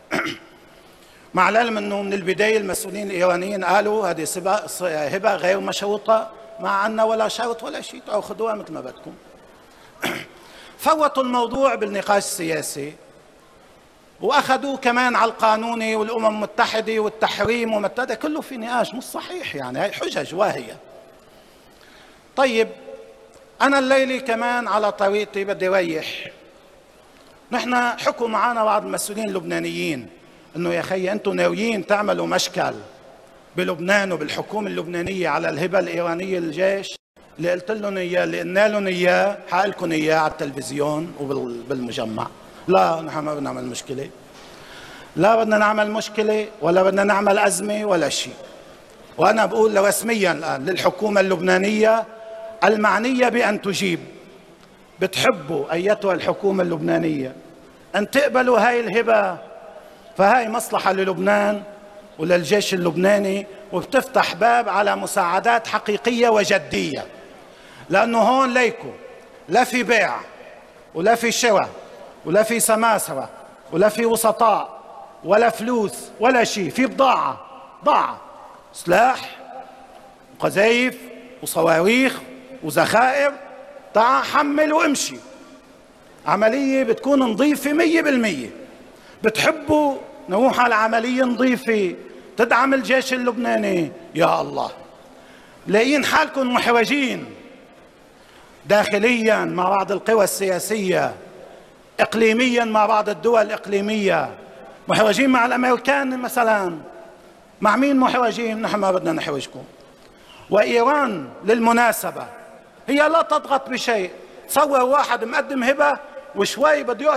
مع العلم أنه من البداية المسؤولين الإيرانيين قالوا هذه هبة غير مشروطة، ما عنا ولا شرط ولا شيء، تأخذوها مثل ما بدكم. فوتوا الموضوع بالنقاش السياسي وأخذوا كمان على القانوني والأمم المتحدة والتحريم ومتى، كله في نقاش مش صحيح، يعني هاي حجج واهية. طيب أنا الليلة كمان على طريقتي بدي ريح. نحن حكوا معنا بعض المسؤولين اللبنانيين إنه يا خي أنتم ناويين تعملوا مشكل بلبنان وبالحكومة اللبنانية على الهبة الإيرانية للجيش. اللي قلت لهم إياه، اللي قلنا لهم إياه حقلكم إياه على التلفزيون وبالمجمع. لا، نحن ما بدنا نعمل مشكلة، لا بدنا نعمل مشكلة ولا بدنا نعمل أزمة ولا شيء. وأنا بقول رسميا الآن للحكومة اللبنانية المعنية بأن تجيب، بتحبوا أيتها الحكومة اللبنانية أن تقبلوا هاي الهبة، فهاي مصلحة للبنان وللجيش اللبناني، وبتفتح باب على مساعدات حقيقية وجدية. لأنه هون ليكو لا في بيع ولا في شراء ولا في سماسرة ولا في وسطاء ولا فلوس ولا شيء، في بضاعة، سلاح وقذايف وصواريخ وذخائر، تعا حمل وامشي. عملية بتكون نظيفة 100%. بتحبوا نروح على عملية نظيفة تدعم الجيش اللبناني، يا الله لاقيين حالكم محوجين داخليا مع بعض القوى السياسية، إقليميا مع بعض الدول الإقليمية، محوجين مع الأمريكان مثلا. مع مين محوجين؟ نحن ما بدنا نحوجكم. وإيران للمناسبة هي لا تضغط بشيء. تصور واحد مقدم هبة وشوي بده يقعد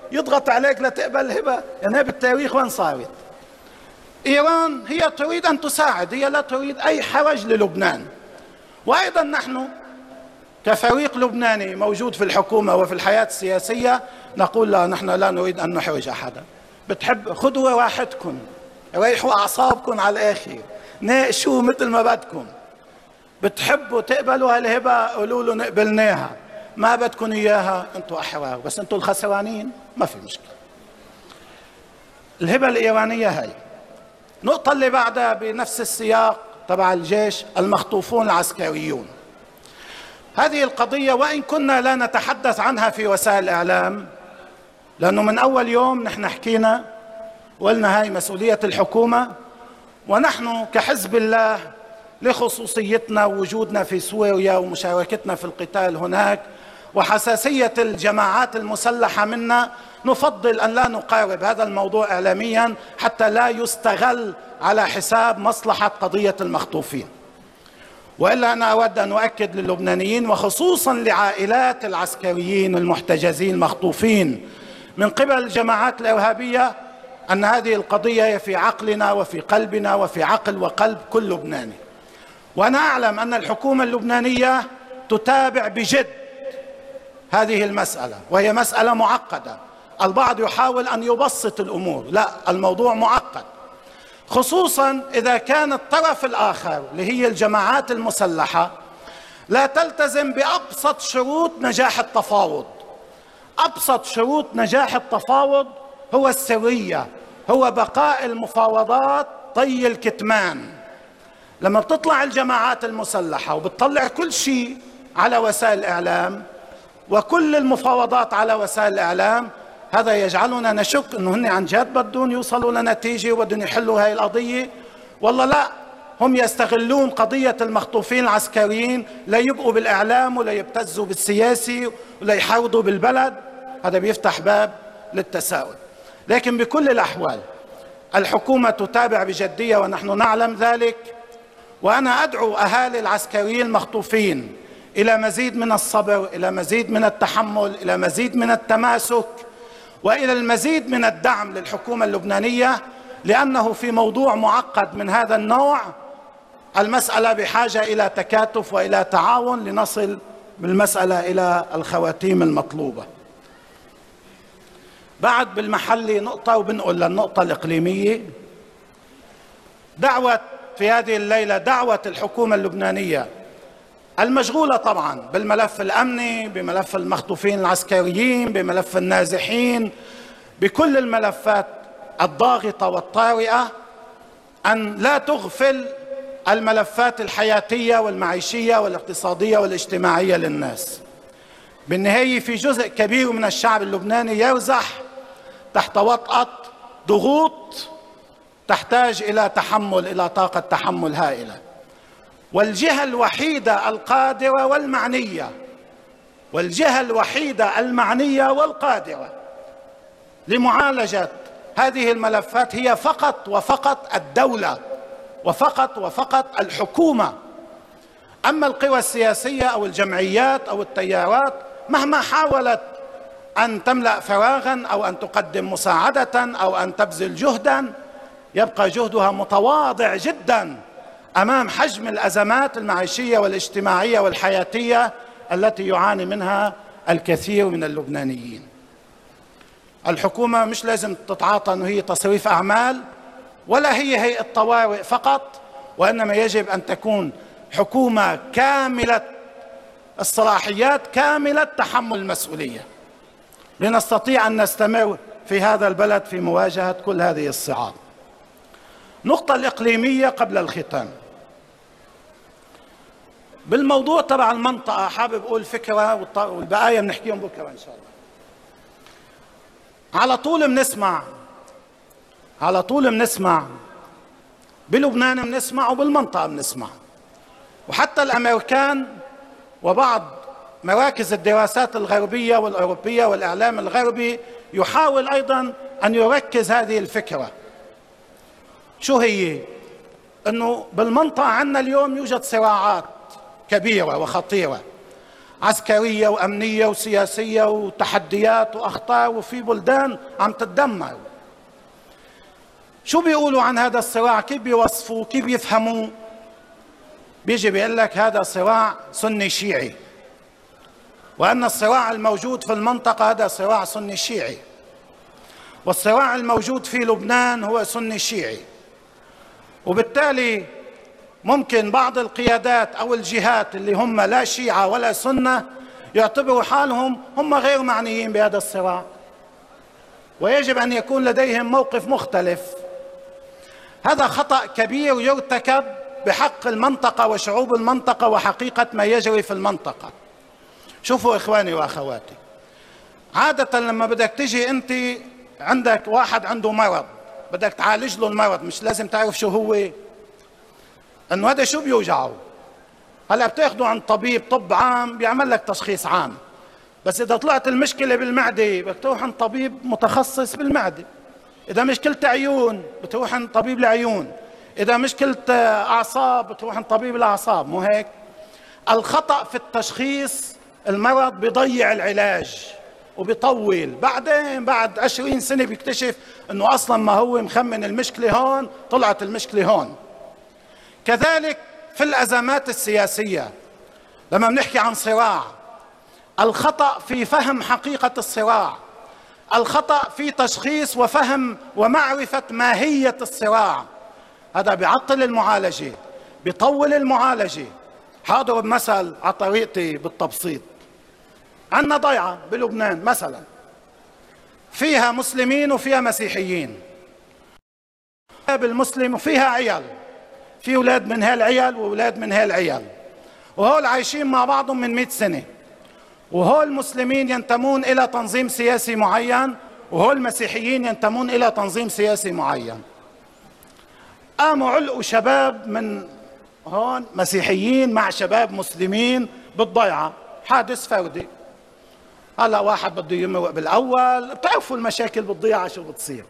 يضغط عليك لتقبل الهبة. يعني بالتاريخ وين صارت؟ إيران هي تريد أن تساعد، هي لا تريد أي حرج للبنان. وأيضا نحن كفريق لبناني موجود في الحكومة وفي الحياة السياسية نقول لا، نحن لا نريد أن نحرج أحدا. بتحب خذوا راحتكم، ريحوا أعصابكم على الآخر، ناقشوا مثل ما بدكم. بتحبوا تقبلوا هالهبة قولوا له نقبلناها، ما بدكم إياها أنتم أحرار، بس أنتم الخسرانين ما في مشكلة. الهبة الإيرانية هاي. النقطة اللي بعدها بنفس السياق تبع الجيش، المخطوفون العسكريون. هذه القضية وإن كنا لا نتحدث عنها في وسائل الإعلام، لأنه من أول يوم نحن حكينا وقلنا هاي مسؤولية الحكومة، ونحن كحزب الله لخصوصيتنا ووجودنا في سوريا ومشاركتنا في القتال هناك وحساسية الجماعات المسلحة منا، نفضل أن لا نقارب هذا الموضوع إعلاميا حتى لا يستغل على حساب مصلحة قضية المخطوفين. وإلا أنا أود أن أؤكد للبنانيين وخصوصا لعائلات العسكريين المحتجزين المخطوفين من قبل الجماعات الإرهابية أن هذه القضية هي في عقلنا وفي قلبنا وفي عقل وقلب كل لبناني. وأنا أعلم أن الحكومة اللبنانية تتابع بجد هذه المسألة، وهي مسألة معقدة. البعض يحاول أن يبسط الأمور، لا، الموضوع معقد، خصوصا إذا كان الطرف الآخر اللي هي الجماعات المسلحة لا تلتزم بأبسط شروط نجاح التفاوض. أبسط شروط نجاح التفاوض هو السرية، هو بقاء المفاوضات طي الكتمان. لما بتطلع الجماعات المسلحة وبتطلع كل شيء على وسائل الإعلام وكل المفاوضات على وسائل الإعلام، هذا يجعلنا نشك أنه هن عن جد بدهم يوصلوا لنتيجة وبدهم يحلوا هاي القضية، والله لا، هم يستغلون قضية المخطوفين العسكريين ليبقوا بالإعلام ولا يبتزوا بالسياسي ولا يحاوضوا بالبلد. هذا بيفتح باب للتساؤل. لكن بكل الأحوال الحكومة تتابع بجدية ونحن نعلم ذلك، وأنا أدعو أهالي العسكريين المخطوفين إلى مزيد من الصبر، إلى مزيد من التحمل، إلى مزيد من التماسك، وإلى المزيد من الدعم للحكومة اللبنانية، لأنه في موضوع معقد من هذا النوع المسألة بحاجة إلى تكاتف وإلى تعاون لنصل بالمسألة إلى الخواتيم المطلوبة. بعد بالمحلي نقطة وبنقل للنقطة الإقليمية. دعوة في هذه الليلة دعوة الحكومة اللبنانية المشغولة طبعا بالملف الأمني، بملف المخطوفين العسكريين، بملف النازحين، بكل الملفات الضاغطة والطارئة، أن لا تغفل الملفات الحياتية والمعيشية والاقتصادية والاجتماعية للناس. بالنهاية في جزء كبير من الشعب اللبناني يرزح تحت وطأة ضغوط تحتاج إلى تحمل، إلى طاقة تحمل هائلة. والجهة الوحيدة القادرة والمعنية، والجهة الوحيدة المعنية والقادرة لمعالجة هذه الملفات هي فقط وفقط الدولة، وفقط وفقط الحكومة. أما القوى السياسية أو الجمعيات أو التيارات مهما حاولت أن تملأ فراغا أو أن تقدم مساعدة أو أن تبذل جهدا، يبقى جهدها متواضع جدا أمام حجم الأزمات المعيشية والاجتماعية والحياتية التي يعاني منها الكثير من اللبنانيين. الحكومة مش لازم تتعاطى أنه هي تصريف أعمال ولا هي هيئة طوارئ فقط، وإنما يجب أن تكون حكومة كاملة الصلاحيات، كاملة تحمل المسؤولية، لنستطيع أن نستمر في هذا البلد في مواجهة كل هذه الصعاب. نقطة الإقليمية قبل الختام. بالموضوع تبع المنطقة حابب أقول فكرة والبقايا بنحكيهم بكرة إن شاء الله. على طول بنسمع بلبنان، بنسمع وبالمنطقة بنسمع، وحتى الأمريكان وبعض مراكز الدراسات الغربية والأوروبية والإعلام الغربي يحاول أيضا أن يركز هذه الفكرة. شو هي؟ أنه بالمنطقة عندنا اليوم يوجد صراعات كبيرة وخطيرة. عسكرية وأمنية وسياسية وتحديات وأخطار، وفي بلدان عم تتدمر. شو بيقولوا عن هذا الصراع؟ كيف بيوصفوه؟ كيف بيفهموه؟ بيجي بيقول لك هذا صراع سني شيعي، وأن الصراع الموجود في المنطقة هذا صراع سني شيعي، والصراع الموجود في لبنان هو سني شيعي. وبالتالي ممكن بعض القيادات أو الجهات اللي هم لا شيعة ولا سنة يعتبروا حالهم هم غير معنيين بهذا الصراع، ويجب أن يكون لديهم موقف مختلف. هذا خطأ كبير يرتكب بحق المنطقة وشعوب المنطقة وحقيقة ما يجري في المنطقة. شوفوا إخواني وأخواتي، عادة لما بدك تجي أنت عندك واحد عنده مرض، بدك تعالج له المرض، مش لازم تعرف شو هو، انه هذا شو بيوجعه. هلا بتاخده عند طبيب طب عام بيعمل لك تشخيص عام، بس اذا طلعت المشكله بالمعده بدك تروح عند طبيب متخصص بالمعده. اذا مشكله عيون بتروح عند طبيب العيون، اذا مشكله اعصاب بتروح عند طبيب الاعصاب. مو هيك؟ الخطأ في التشخيص المرض بيضيع العلاج وبيطول، بعدين بعد 20 سنة بيكتشف انه اصلا ما هو مخمن المشكلة هون، طلعت المشكلة هون. كذلك في الازمات السياسية لما بنحكي عن صراع، الخطأ في فهم حقيقة الصراع، الخطأ في تشخيص وفهم ومعرفة ماهية الصراع، هذا بيعطل المعالجة، بيطول المعالجة. حاضر مثل على طريقتي بالتبسيط. عندنا ضيعة بلبنان مثلا فيها مسلمين وفيها مسيحيين، بالمسلم وفيها عيال، في أولاد من هالعيال وأولاد من هالعيال، وهول عايشين مع بعضهم من 100 سنة، وهول المسلمين ينتمون إلى تنظيم سياسي معين، وهول المسيحيين ينتمون إلى تنظيم سياسي معين. قاموا علقوا شباب من هون مسيحيين مع شباب مسلمين بالضيعة، حادث فردي. هلا واحد بده يمرق بالاول، بتعرفوا المشاكل بالضيعه شو بتصير.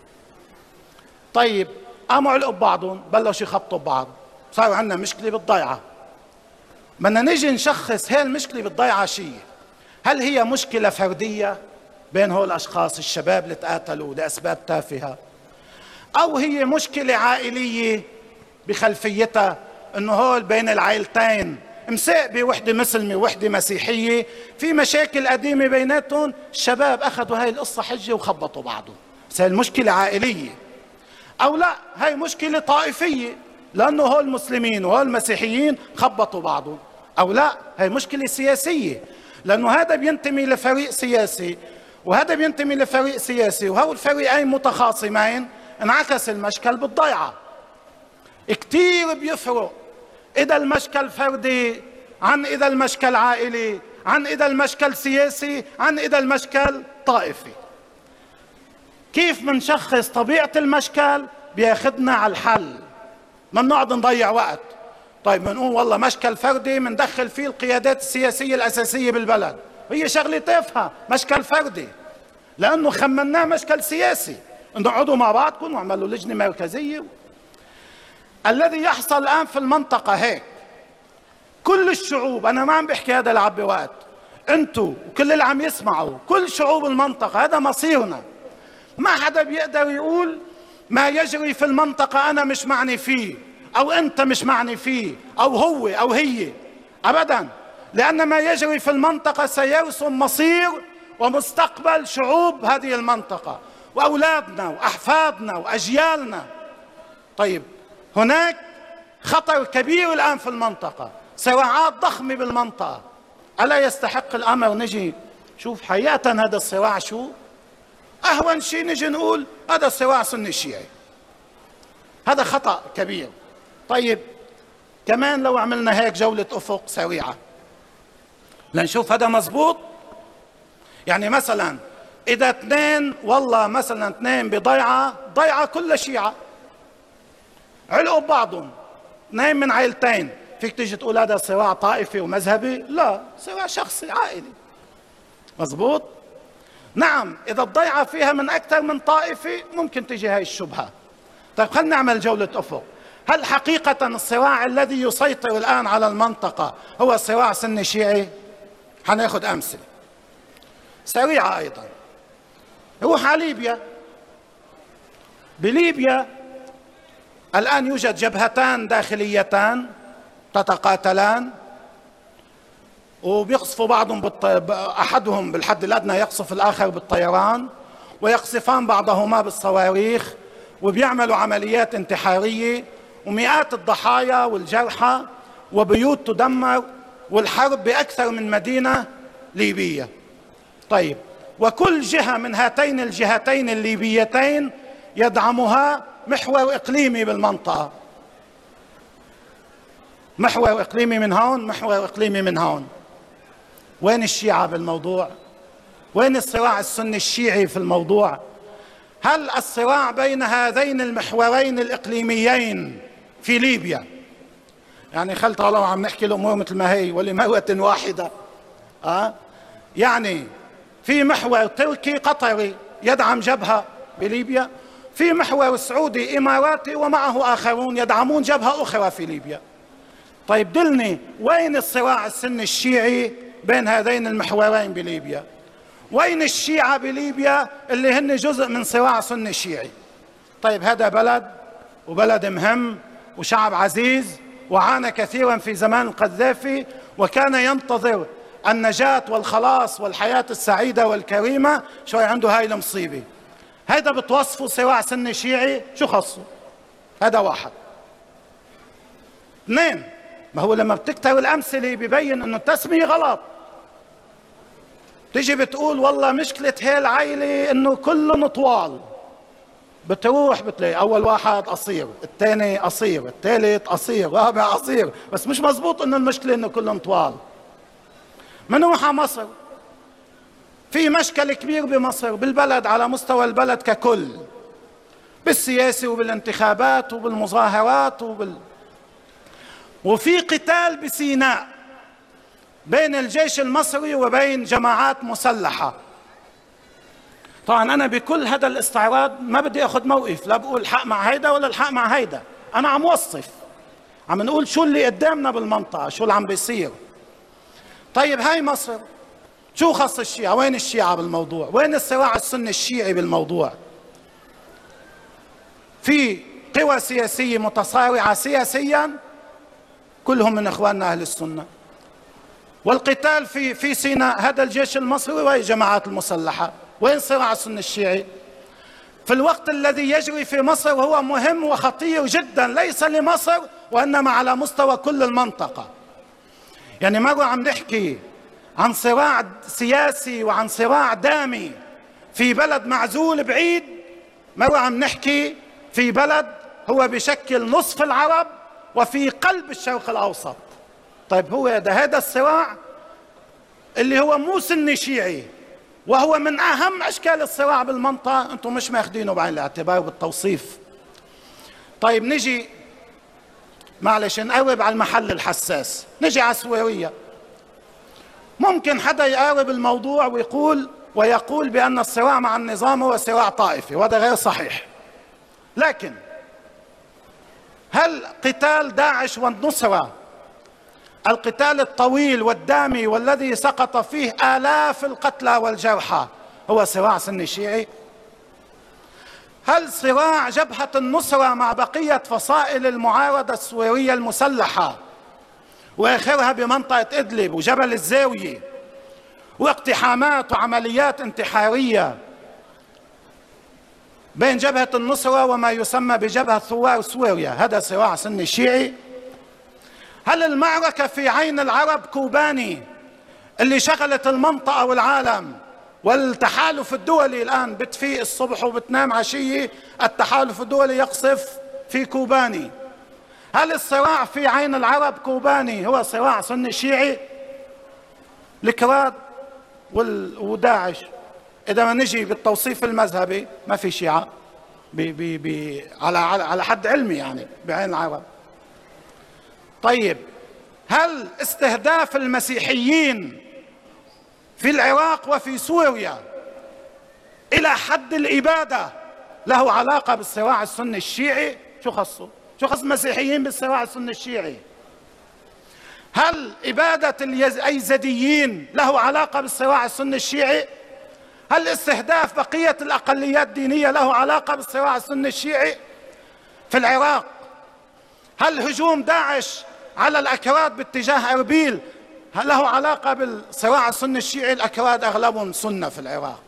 طيب قاموا علقوا ببعضهم، بلشوا يخبطوا ببعض، صار عندنا مشكله بالضيعه. بدنا نيجي نشخص هاي المشكله بالضيعه شيء، هل هي مشكله فرديه بين هول الاشخاص الشباب اللي تقاتلوا لاسباب تافهه، او هي مشكله عائليه بخلفيتها، انه هول بين العائلتين مساقبة، وحدة مسلمة وحدة مسيحية، في مشاكل قديمة بيناتهم، الشباب أخذوا هاي القصة حجة وخبطوا بعضهم، بس هاي المشكلة عائلية. أو لا، هاي مشكلة طائفية، لأنه هول المسلمين وهول المسيحيين خبطوا بعضهم. أو لا، هاي مشكلة سياسية، لأنه هذا بينتمي لفريق سياسي وهذا بينتمي لفريق سياسي، وهول الفريقين متخاصمين، انعكس المشكل بالضيعة. كتير بيفرق إذا المشكل فردي عن إذا المشكل عائلي، عن إذا المشكل سياسي، عن إذا المشكل طائفي. كيف منشخص طبيعة المشكل بياخدنا على الحل، ما بنقعد نضيع وقت. طيب بنقول والله مشكل فردي مندخل فيه القيادات السياسية الأساسية بالبلد، هي شغلة تافهة، مشكل فردي، لأنه خمناه مشكل سياسي، نقعدوا مع بعضكم وعملوا لجنة مركزية. الذي يحصل الآن في المنطقة هيك، كل الشعوب، أنا ما عم بحكي هذا لعبي وقت، أنتوا وكل اللي عم يسمعوا، كل شعوب المنطقة هذا مصيرنا. ما حدا بيقدر يقول ما يجري في المنطقة أنا مش معني فيه، أو أنت مش معني فيه، أو هو أو هي، أبدا، لأن ما يجري في المنطقة سيرسم مصير ومستقبل شعوب هذه المنطقة وأولادنا وأحفادنا وأجيالنا. طيب هناك خطر كبير الآن في المنطقة، صراعات ضخمة بالمنطقة، ألا يستحق الأمر نجي شوف حقيقة هذا الصراع شو؟ أهون شيء نجي نقول هذا الصراع سني شيعي، هذا خطأ كبير. طيب كمان لو عملنا هيك جولة أفق سريعة لنشوف هذا مزبوط. يعني مثلا إذا اثنين، والله مثلا اثنين ضيعة كلها شيعة، علقوا ببعضهم، اثنين من عائلتين، فيك تيجي تقول هذا صراع طائفي ومذهبي؟ لا، صراع شخصي عائلي. مزبوط؟ نعم، إذا الضيعة فيها من أكثر من طائفة ممكن تيجي هاي الشبهة. طيب خلينا نعمل جولة أفق. هل حقيقة الصراع الذي يسيطر الآن على المنطقة هو صراع سني شيعي؟ حناخد أمثلة سريعة أيضا. روح على ليبيا. بليبيا الآن يوجد جبهتان داخليتان تتقاتلان، وبيقصفوا بعضهم أحدهم بالحد الأدنى يقصف الآخر بالطيران، ويقصفان بعضهما بالصواريخ، وبيعملوا عمليات انتحارية، ومئات الضحايا والجرحى، وبيوت تدمر، والحرب بأكثر من مدينة ليبية. طيب، وكل جهة من هاتين الجهتين الليبيتين يدعمها محور إقليمي بالمنطقة، محور إقليمي من هون، محور إقليمي من هون. وين الشيعة بالموضوع؟ وين الصراع السني الشيعي في الموضوع؟ هل الصراع بين هذين المحورين الإقليميين في ليبيا، يعني خلت الله عم نحكي الأمور مثل ما هي ولمرة واحدة، يعني في محور تركي قطري يدعم جبهة بليبيا، في محور سعودي إماراتي ومعه آخرون يدعمون جبهة أخرى في ليبيا. طيب دلني وين الصراع السني الشيعي بين هذين المحورين بليبيا؟ وين الشيعة بليبيا اللي هن جزء من صراع سني شيعي؟ طيب هذا بلد، وبلد مهم، وشعب عزيز، وعانى كثيرا في زمان القذافي، وكان ينتظر النجاة والخلاص والحياة السعيدة والكريمة، شوي عنده هاي المصيبة. هذا بتوصفه صراع سني شيعي؟ شو خصه؟ هذا واحد. اثنين، ما هو لما بتكتر الأمثلة ببين أنه التسمية غلط. تيجي بتقول والله مشكلة هاي العائلة أنه كلهم طوال، بتروح بتلاقي أول واحد قصير، الثاني قصير، الثالث قصير، رابع قصير، بس مش مزبوط أنه المشكلة أنه كلهم طوال. منروح على مصر، في مشكل كبير بمصر بالبلد على مستوى البلد ككل، بالسياسة وبالانتخابات وبالمظاهرات وفي قتال بسيناء بين الجيش المصري وبين جماعات مسلحة. طبعا أنا بكل هذا الاستعراض ما بدي أخذ موقف، لا بقول الحق مع هيدا ولا الحق مع هيدا، أنا عم وصف، عم نقول شو اللي قدامنا بالمنطقة، شو اللي عم بيصير. طيب هاي مصر، شو خص الشيعة؟ وين الشيعة بالموضوع؟ وين الصراع السني الشيعي بالموضوع؟ في قوى سياسية متصارعة سياسيا كلهم من إخواننا أهل السنة، والقتال في سيناء هذا الجيش المصري وهي الجماعات المسلحة. وين صراع السني الشيعي؟ في الوقت الذي يجري في مصر هو مهم وخطير جدا، ليس لمصر وإنما على مستوى كل المنطقة. يعني مرة عم نحكي عن صراع سياسي وعن صراع دامي في بلد معزول بعيد، مرة عم نحكي في بلد هو بشكل نصف العرب وفي قلب الشرق الأوسط. طيب هو هذا الصراع اللي هو مو سني شيعي، وهو من أهم أشكال الصراع بالمنطقة، أنتم مش ماخدينه بعين الاعتبار بالتوصيف. طيب نجي، معلش نقرب على المحل الحساس، نجي على سوريا. ممكن حدا يقارب الموضوع ويقول بأن الصراع مع النظام هو صراع طائفي، وهذا غير صحيح. لكن هل قتال داعش والنصرة، القتال الطويل والدامي والذي سقط فيه آلاف القتلى والجرحى، هو صراع سني شيعي؟ هل صراع جبهة النصرة مع بقية فصائل المعارضة السورية المسلحة وآخرها بمنطقة إدلب وجبل الزاوية واقتحامات وعمليات انتحارية بين جبهة النصرة وما يسمى بجبهة ثوار سوريا، هذا صراع سني شيعي؟ هل المعركة في عين العرب كوباني اللي شغلت المنطقة والعالم والتحالف الدولي الآن بتفيق الصبح وبتنام عشية، التحالف الدولي يقصف في كوباني، هل الصراع في عين العرب كوباني هو صراع سني شيعي؟ الكراد وداعش، إذا ما نجي بالتوصيف المذهبي ما في شيعة على حد علمي يعني بعين العرب. طيب هل استهداف المسيحيين في العراق وفي سوريا إلى حد الإبادة له علاقة بالصراع السني الشيعي؟ شو خص المسيحيين بالصراع السني الشيعي؟ هل إبادة الأيزيديين له علاقة بالصراع السني الشيعي؟ هل استهداف بقية الأقليات الدينية له علاقة بالصراع السني الشيعي؟ في العراق هل هجوم داعش على الأكراد باتجاه أربيل له علاقة بالصراع السني الشيعي؟ الأكراد أغلبهم سنة في العراق.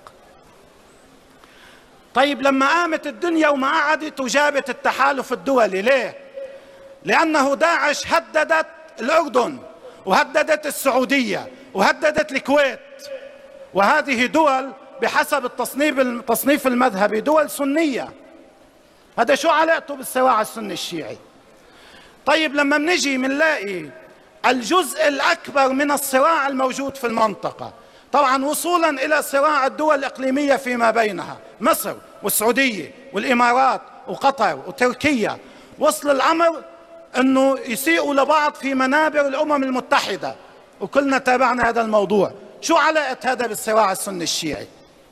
طيب لما قامت الدنيا وما قعدت وجابت التحالف الدولي، ليه؟ لأنه داعش هددت الأردن وهددت السعودية وهددت الكويت، وهذه دول بحسب التصنيف المذهبي دول سنية. هذا شو علاقته بالصراع السني الشيعي؟ طيب لما بنجي بنلاقي الجزء الأكبر من الصراع الموجود في المنطقة، طبعا وصولا إلى صراع الدول الإقليمية فيما بينها، مصر والسعودية والإمارات وقطر وتركيا، وصل الأمر أنه يسيئوا لبعض في منابر الأمم المتحدة، وكلنا تابعنا هذا الموضوع. شو علاقة هذا بالصراع السني الشيعي؟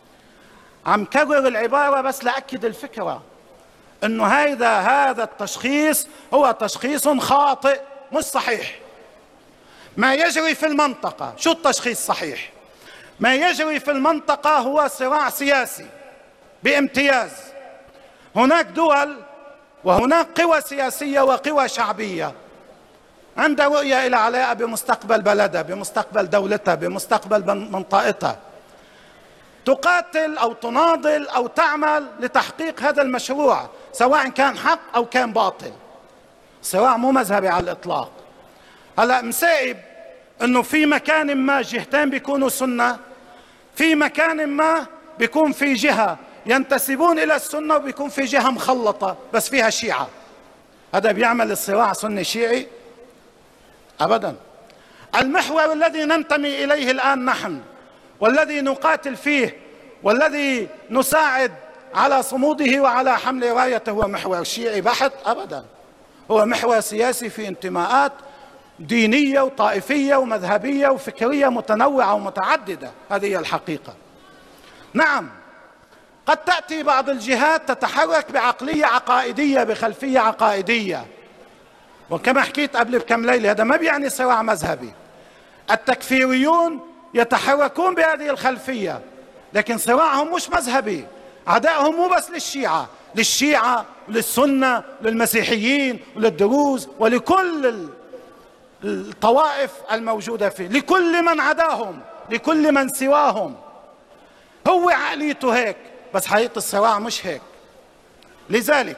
عم كرر العبارة بس لأكد الفكرة أنه هذا التشخيص هو تشخيص خاطئ مش صحيح. ما يجري في المنطقة، شو التشخيص صحيح؟ ما يجري في المنطقة هو صراع سياسي بامتياز. هناك دول وهناك قوى سياسية وقوى شعبية عندها رؤية إلى علاقة بمستقبل بلدها، بمستقبل دولتها، بمستقبل منطقتها، تقاتل أو تناضل أو تعمل لتحقيق هذا المشروع، سواء كان حق أو كان باطل. صراع مو مذهبي على الإطلاق. هلأ مسائب أنه في مكان ما جهتين بيكونوا سنة، في مكان ما بيكون في جهة ينتسبون إلى السنة وبيكون في جهة مخلطة بس فيها شيعة. هذا بيعمل الصراع سني شيعي؟ أبدا. المحور الذي ننتمي إليه الآن نحن والذي نقاتل فيه والذي نساعد على صموده وعلى حمل رايته هو محور شيعي بحت؟ أبدا. هو محور سياسي في انتماءات دينية وطائفية ومذهبية وفكرية متنوعة ومتعددة. هذه هي الحقيقة. نعم، قد تأتي بعض الجهات تتحرك بعقلية عقائدية، بخلفية عقائدية، وكما حكيت قبل بكم ليلة هذا ما بيعني صراع مذهبي. التكفيريون يتحركون بهذه الخلفية، لكن صراعهم مش مذهبي. عدائهم مو بس للشيعة وللسنة وللمسيحيين وللدروز ولكل الطوائف الموجودة فيه، لكل من عداهم، لكل من سواهم. هو عقليته هيك، بس حقيقة الصراع مش هيك. لذلك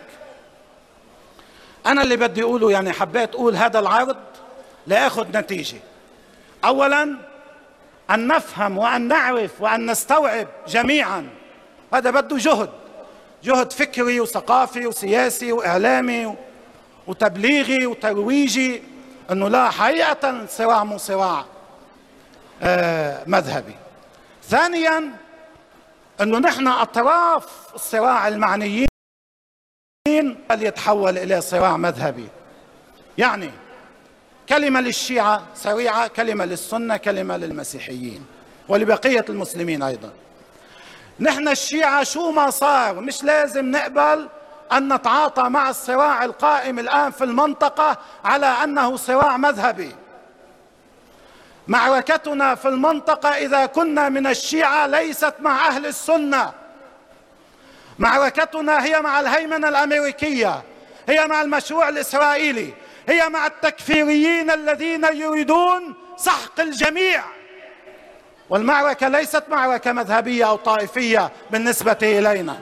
أنا اللي بدي أقوله، يعني حبيت أقول هذا العرض لأخذ نتيجة. أولا أن نفهم وأن نعرف وأن نستوعب جميعا، هذا بده جهد فكري وثقافي وسياسي وإعلامي وتبليغي وترويجي، أنه لا، حقيقة الصراع مو صراع مذهبي. ثانيا أنه نحن أطراف الصراع المعنيين يتحول إلى صراع مذهبي. يعني كلمة للشيعة سريعة، كلمة للسنة، كلمة للمسيحيين ولبقية المسلمين أيضا. نحن الشيعة شو ما صار مش لازم نقبل أن نتعاطى مع الصراع القائم الآن في المنطقة على أنه صراع مذهبي. معركتنا في المنطقة إذا كنا من الشيعة ليست مع أهل السنة. معركتنا هي مع الهيمنة الأمريكية، هي مع المشروع الإسرائيلي، هي مع التكفيريين الذين يريدون سحق الجميع. والمعركة ليست معركة مذهبية أو طائفية بالنسبة إلينا.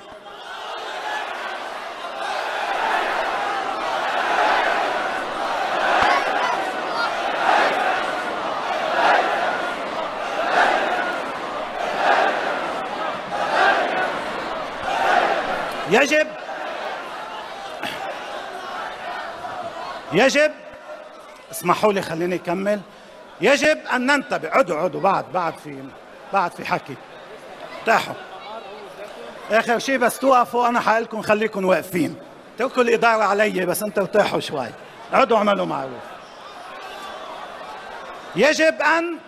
يجب اسمحوا لي خليني أكمل. يجب أن ننتبه. عدوا بعد في حكي. ارتاحوا. آخر شيء بس توقفوا أنا حقلكم خليكم واقفين. تركوا الإدارة علي بس أنتوا ارتاحوا شوي. عدوا اعملوا معروف. يجب أن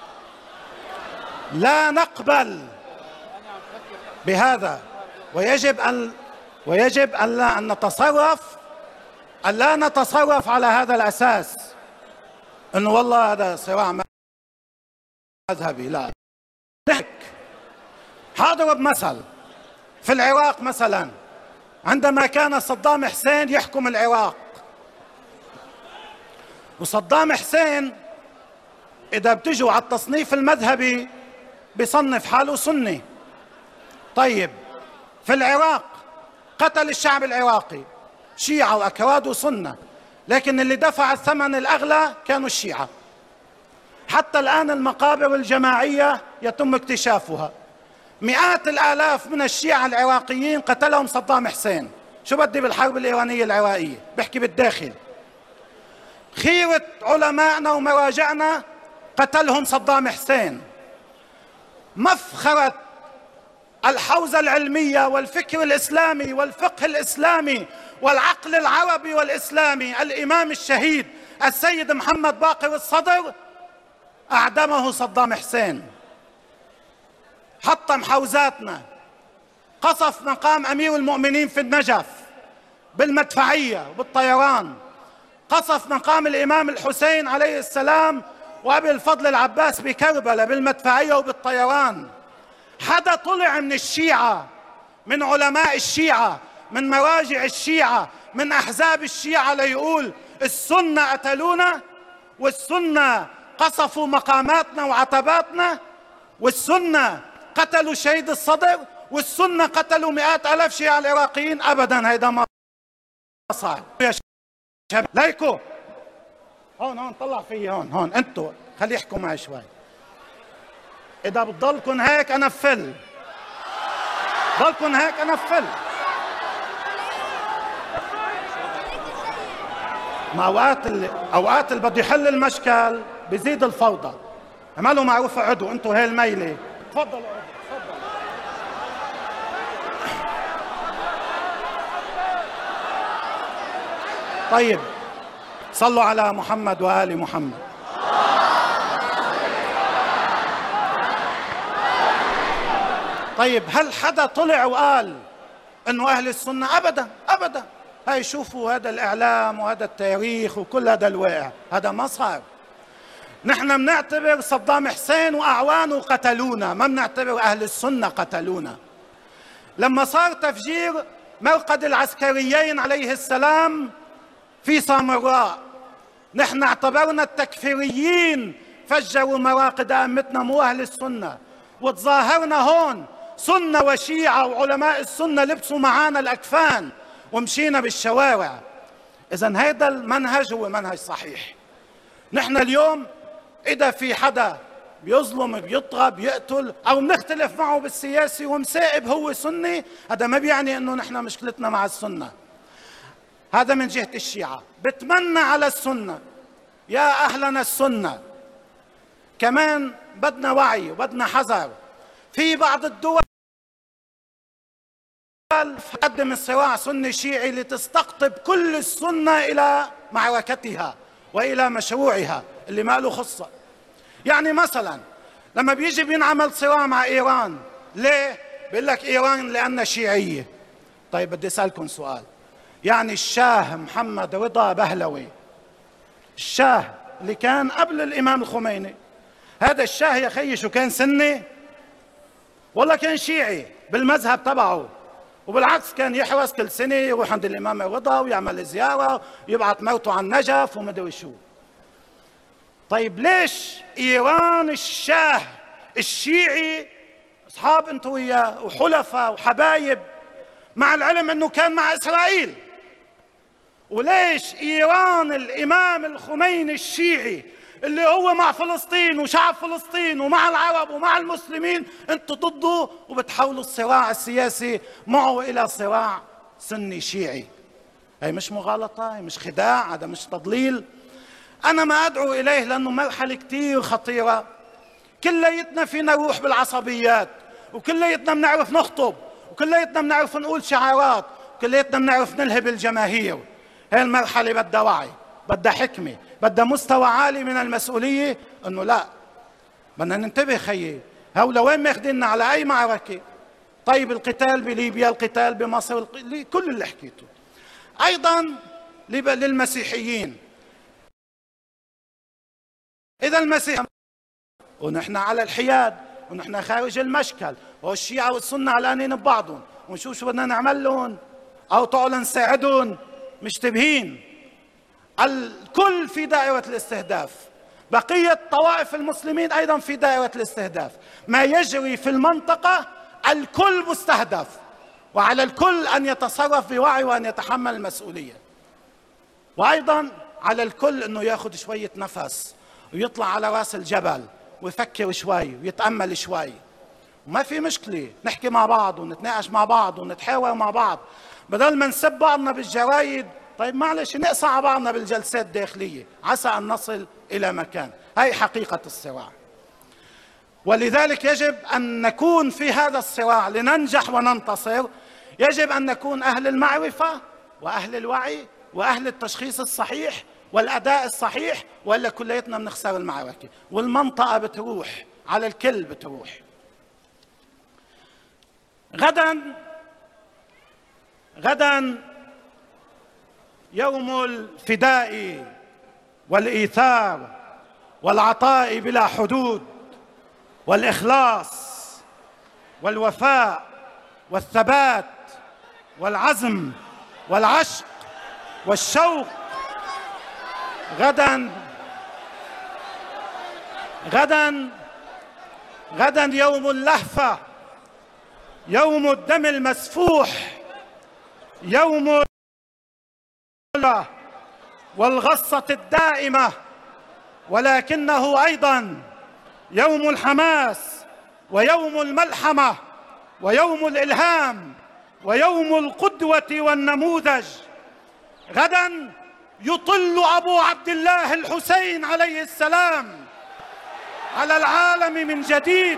لا نقبل بهذا، ويجب أن لا نتصرف على هذا الأساس. انه والله هذا صراع مذهبي، لا. حاضرب مثل في العراق مثلا، عندما كان صدام حسين يحكم العراق، وصدام حسين إذا بتجوا على التصنيف المذهبي بيصنف حاله سني. طيب في العراق قتل الشعب العراقي شيعة وأكراد وسنة، لكن اللي دفع الثمن الأغلى كانوا الشيعة. حتى الآن المقابر الجماعية يتم اكتشافها، مئات الآلاف من الشيعة العراقيين قتلهم صدام حسين. شو بدي بالحرب الإيرانية العراقية؟ بحكي بالداخل. خيرة علمائنا ومراجعنا قتلهم صدام حسين. مفخرة الحوزة العلمية والفكر الإسلامي والفقه الإسلامي والعقل العربي والإسلامي الإمام الشهيد السيد محمد باقر الصدر أعدمه صدام حسين. حطم حوزاتنا، قصف مقام أمير المؤمنين في النجف بالمدفعية وبالطيران، قصف مقام الإمام الحسين عليه السلام وأبي الفضل العباس بكربلاء بالمدفعية وبالطيران. حدا طلع من الشيعة، من علماء الشيعة، من مراجع الشيعة، من أحزاب الشيعة ليقول السنة قتلونا، والسنة قصفوا مقاماتنا وعتباتنا، والسنة قتلوا شهيد الصدر، والسنة قتلوا مئات آلاف شيعة العراقيين؟ أبدا، هيدا ما صار يا شباب. ليكو هون طلع فيي هون انتوا خلي يحكوا معي شوي. إذا بتضلكن هيك أنفل، ضلكن هيك أنفل. ما أوقات اللي بده يحل المشكل بزيد الفوضى. اعملوا معروف اقعدوا انتوا هي الميلة. تفضلوا تفضلوا. طيب صلوا على محمد وآل محمد. طيب هل حدا طلع وقال انه اهل السنة؟ ابدا ابدا. هاي شوفوا هذا الاعلام وهذا التاريخ وكل هذا الواقع، هذا ما صار. نحن بنعتبر صدام حسين واعوانه قتلونا، ما بنعتبر اهل السنة قتلونا. لما صار تفجير مرقد العسكريين عليه السلام في سامراء، نحن اعتبرنا التكفيريين فجروا مراقد ائمتنا مو اهل السنة، وتظاهرنا هون سنة وشيعة وعلماء السنة لبسوا معانا الأكفان ومشينا بالشوارع. إذن هيدا المنهج هو منهج صحيح. نحن اليوم إذا في حدا بيظلم بيطغى بيقتل أو بنختلف معه بالسياسي ومسائب هو سني، هذا ما بيعني إنه نحن مشكلتنا مع السنة. هذا من جهة الشيعة. بتمنى على السنة، يا أهلنا السنة كمان بدنا وعي وبدنا حذر. في بعض الدول تقدم الصراع سني شيعي لتستقطب كل السنة إلى معركتها وإلى مشروعها اللي ما له خصة. يعني مثلا لما بيجي بينعمل صراع مع إيران، ليه؟ بيقول لك إيران لأنها شيعية. طيب بدي أسألكم سؤال، يعني الشاه محمد رضا بهلوي، الشاه اللي كان قبل الإمام الخميني، هذا الشاه يا خيي شو كان سني؟ والله كان شيعي بالمذهب تبعه، وبالعكس كان يحرص كل سنة يروح عند الإمام الرضا ويعمل زيارة ويبعث موته على النجف ومدري شو. طيب ليش إيران الشاه الشيعي أصحاب أنتوا وياه وحلفاء وحبايب، مع العلم أنه كان مع إسرائيل؟ وليش إيران الإمام الخميني الشيعي اللي هو مع فلسطين وشعب فلسطين ومع العرب ومع المسلمين انتوا ضده وبتحولوا الصراع السياسي معه الى صراع سني شيعي؟ هي مش مغالطة؟ هي مش خداع؟ هذا مش تضليل؟ انا ما ادعو اليه لانه مرحلة كتير خطيرة. كليتنا فينا نروح بالعصبيات، وكليتنا بنعرف نخطب، وكليتنا بنعرف نقول شعارات، وكليتنا بنعرف نلهب الجماهير. هي المرحلة بدها وعي، بدها حكمة، بدها مستوى عالي من المسؤولية. انه لا، بدنا ننتبه خيي، هؤلاء وين ماخذيننا على اي معركة؟ طيب القتال بليبيا، القتال بمصر، كل اللي حكيته. ايضا للمسيحيين إذا المسيح ونحن على الحياد ونحن خارج المشكل، والشيعة والسنة علانين ببعضهم، ونشوف شو بدنا نعمل لهم أو تعالوا نساعدهم، مشتبهين. الكل في دائرة الاستهداف، بقية طوائف المسلمين أيضا في دائرة الاستهداف. ما يجري في المنطقة الكل مستهدف، وعلى الكل أن يتصرف بوعي وأن يتحمل المسؤولية. وأيضا على الكل أنه يأخذ شوية نفس ويطلع على رأس الجبل ويفكر شوي ويتأمل شوي. وما في مشكلة نحكي مع بعض ونتناقش مع بعض ونتحاور مع بعض، بدل ما نسب بعضنا بالجرايد. طيب معلش نقصى على بعضنا بالجلسات الداخلية عسى أن نصل إلى مكان. هاي حقيقة الصراع، ولذلك يجب أن نكون في هذا الصراع لننجح وننتصر. يجب أن نكون أهل المعرفة وأهل الوعي وأهل التشخيص الصحيح والأداء الصحيح، وإلا كليتنا بنخسر المعركة والمنطقة بتروح، على الكل بتروح. غدا يوم الفداء والإيثار والعطاء بلا حدود والإخلاص والوفاء والثبات والعزم والعشق والشوق. غدا يوم اللهفة، يوم الدم المسفوح، يوم والغصة الدائمة، ولكنه أيضا يوم الحماس ويوم الملحمة ويوم الإلهام ويوم القدوة والنموذج. غدا يطل أبو عبد الله الحسين عليه السلام على العالم من جديد.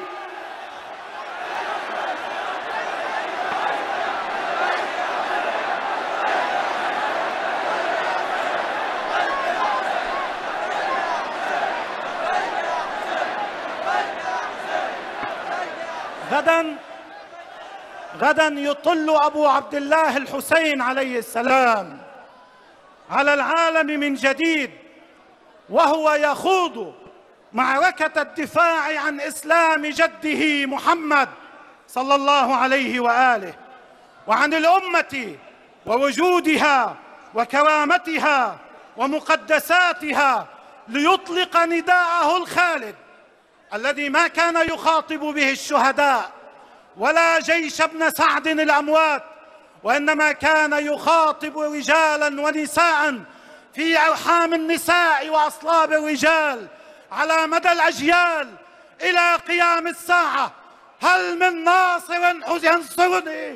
غدا يطل أبو عبد الله الحسين عليه السلام على العالم من جديد، وهو يخوض معركة الدفاع عن إسلام جده محمد صلى الله عليه وآله، وعن الأمة ووجودها وكرامتها ومقدساتها، ليطلق نداءه الخالد الذي ما كان يخاطب به الشهداء ولا جيش ابن سعد الأموات، وإنما كان يخاطب رجالا ونساء في أرحام النساء وأصلاب الرجال على مدى الأجيال إلى قيام الساعة. هل من ناصر ينصرني؟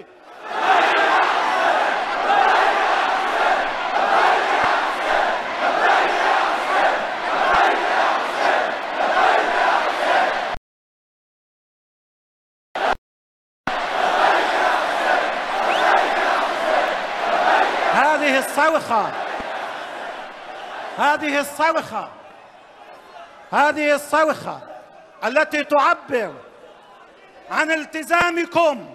هذه الصرخة التي تعبر عن التزامكم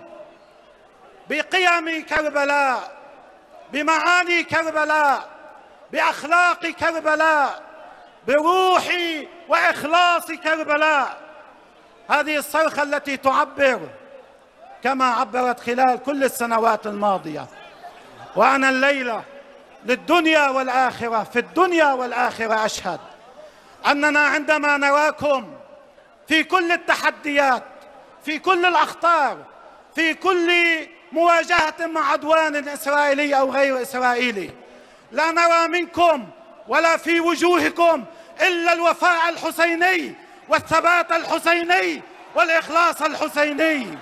بقيم كربلاء، بمعاني كربلاء، بأخلاق كربلاء، بروح وإخلاص كربلاء. هذه الصرخة التي تعبر كما عبرت خلال كل السنوات الماضية. وأنا الليلة للدنيا والآخرة، في الدنيا والآخرة أشهد أننا عندما نراكم في كل التحديات، في كل الأخطار، في كل مواجهة مع عدوان إسرائيلي أو غير إسرائيلي، لا نرى منكم ولا في وجوهكم إلا الوفاء الحسيني والثبات الحسيني والإخلاص الحسيني.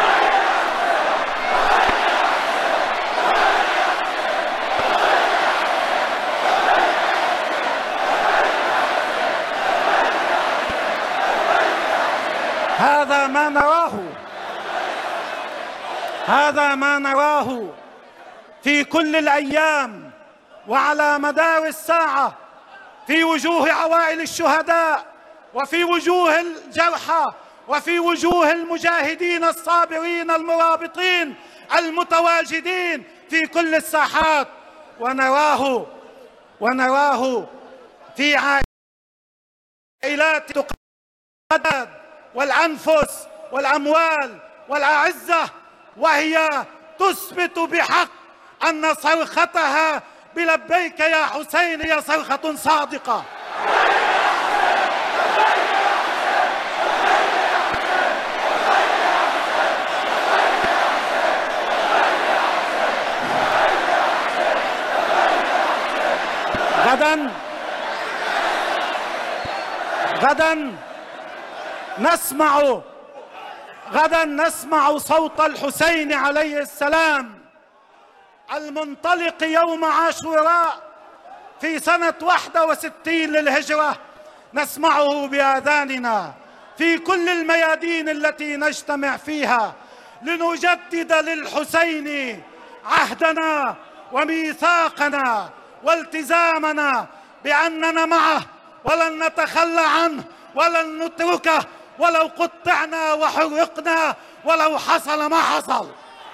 هذا ما نراه في كل الأيام وعلى مدار الساعة، في وجوه عوائل الشهداء وفي وجوه الجرحى وفي وجوه المجاهدين الصابرين المرابطين المتواجدين في كل الساحات، ونراه في عائلة التي تقدد والأنفس والأموال والأعزة، وهي تثبت بحق أن صرختها بلبيك يا حسين هي صرخة صادقة. غدا نسمع صوت الحسين عليه السلام المنطلق يوم عاشوراء في سنة 61 للهجرة، نسمعه بآذاننا في كل الميادين التي نجتمع فيها لنجدد للحسين عهدنا وميثاقنا والتزامنا بأننا معه ولن نتخلى عنه ولن نتركه ولو قطعنا وحرقنا ولو حصل ما حصل.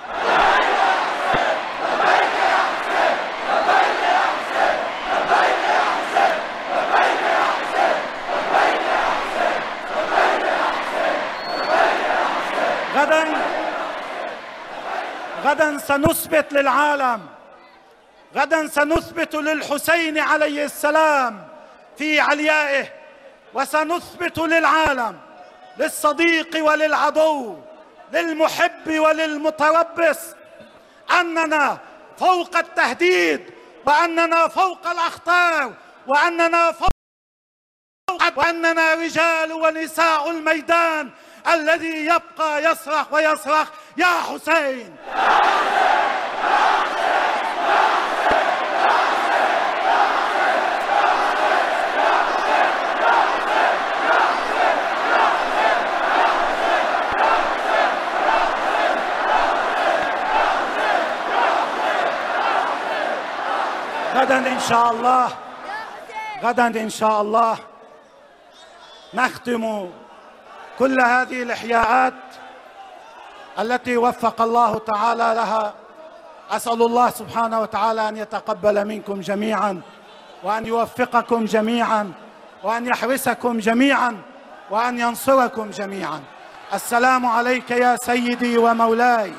غدا سنثبت للعالم، غدا سنثبت للحسين عليه السلام في عليائه، وسنثبت للعالم، للصديق وللعدو، للمحب وللمتربص، أننا فوق التهديد، وأننا فوق الأخطار، وأننا رجال ونساء الميدان الذي يبقى يصرخ ويصرخ يا حسين. غدا إن شاء الله نختم كل هذه الإحياءات التي وفق الله تعالى لها. أسأل الله سبحانه وتعالى أن يتقبل منكم جميعا، وأن يوفقكم جميعا، وأن يحرسكم جميعا، وأن ينصركم جميعا. السلام عليك يا سيدي ومولاي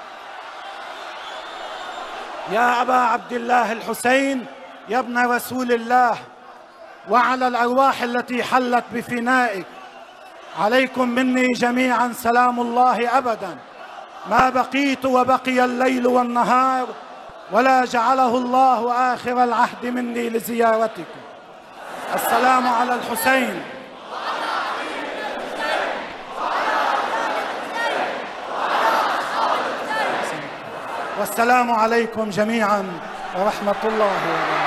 يا أبا عبد الله الحسين يا ابن رسول الله، وعلى الأرواح التي حلت بفنائك، عليكم مني جميعا سلام الله أبدا ما بقيت وبقي الليل والنهار، ولا جعله الله آخر العهد مني لزيارتكم. السلام على الحسين. والسلام عليكم جميعا ورحمة الله وبركاته.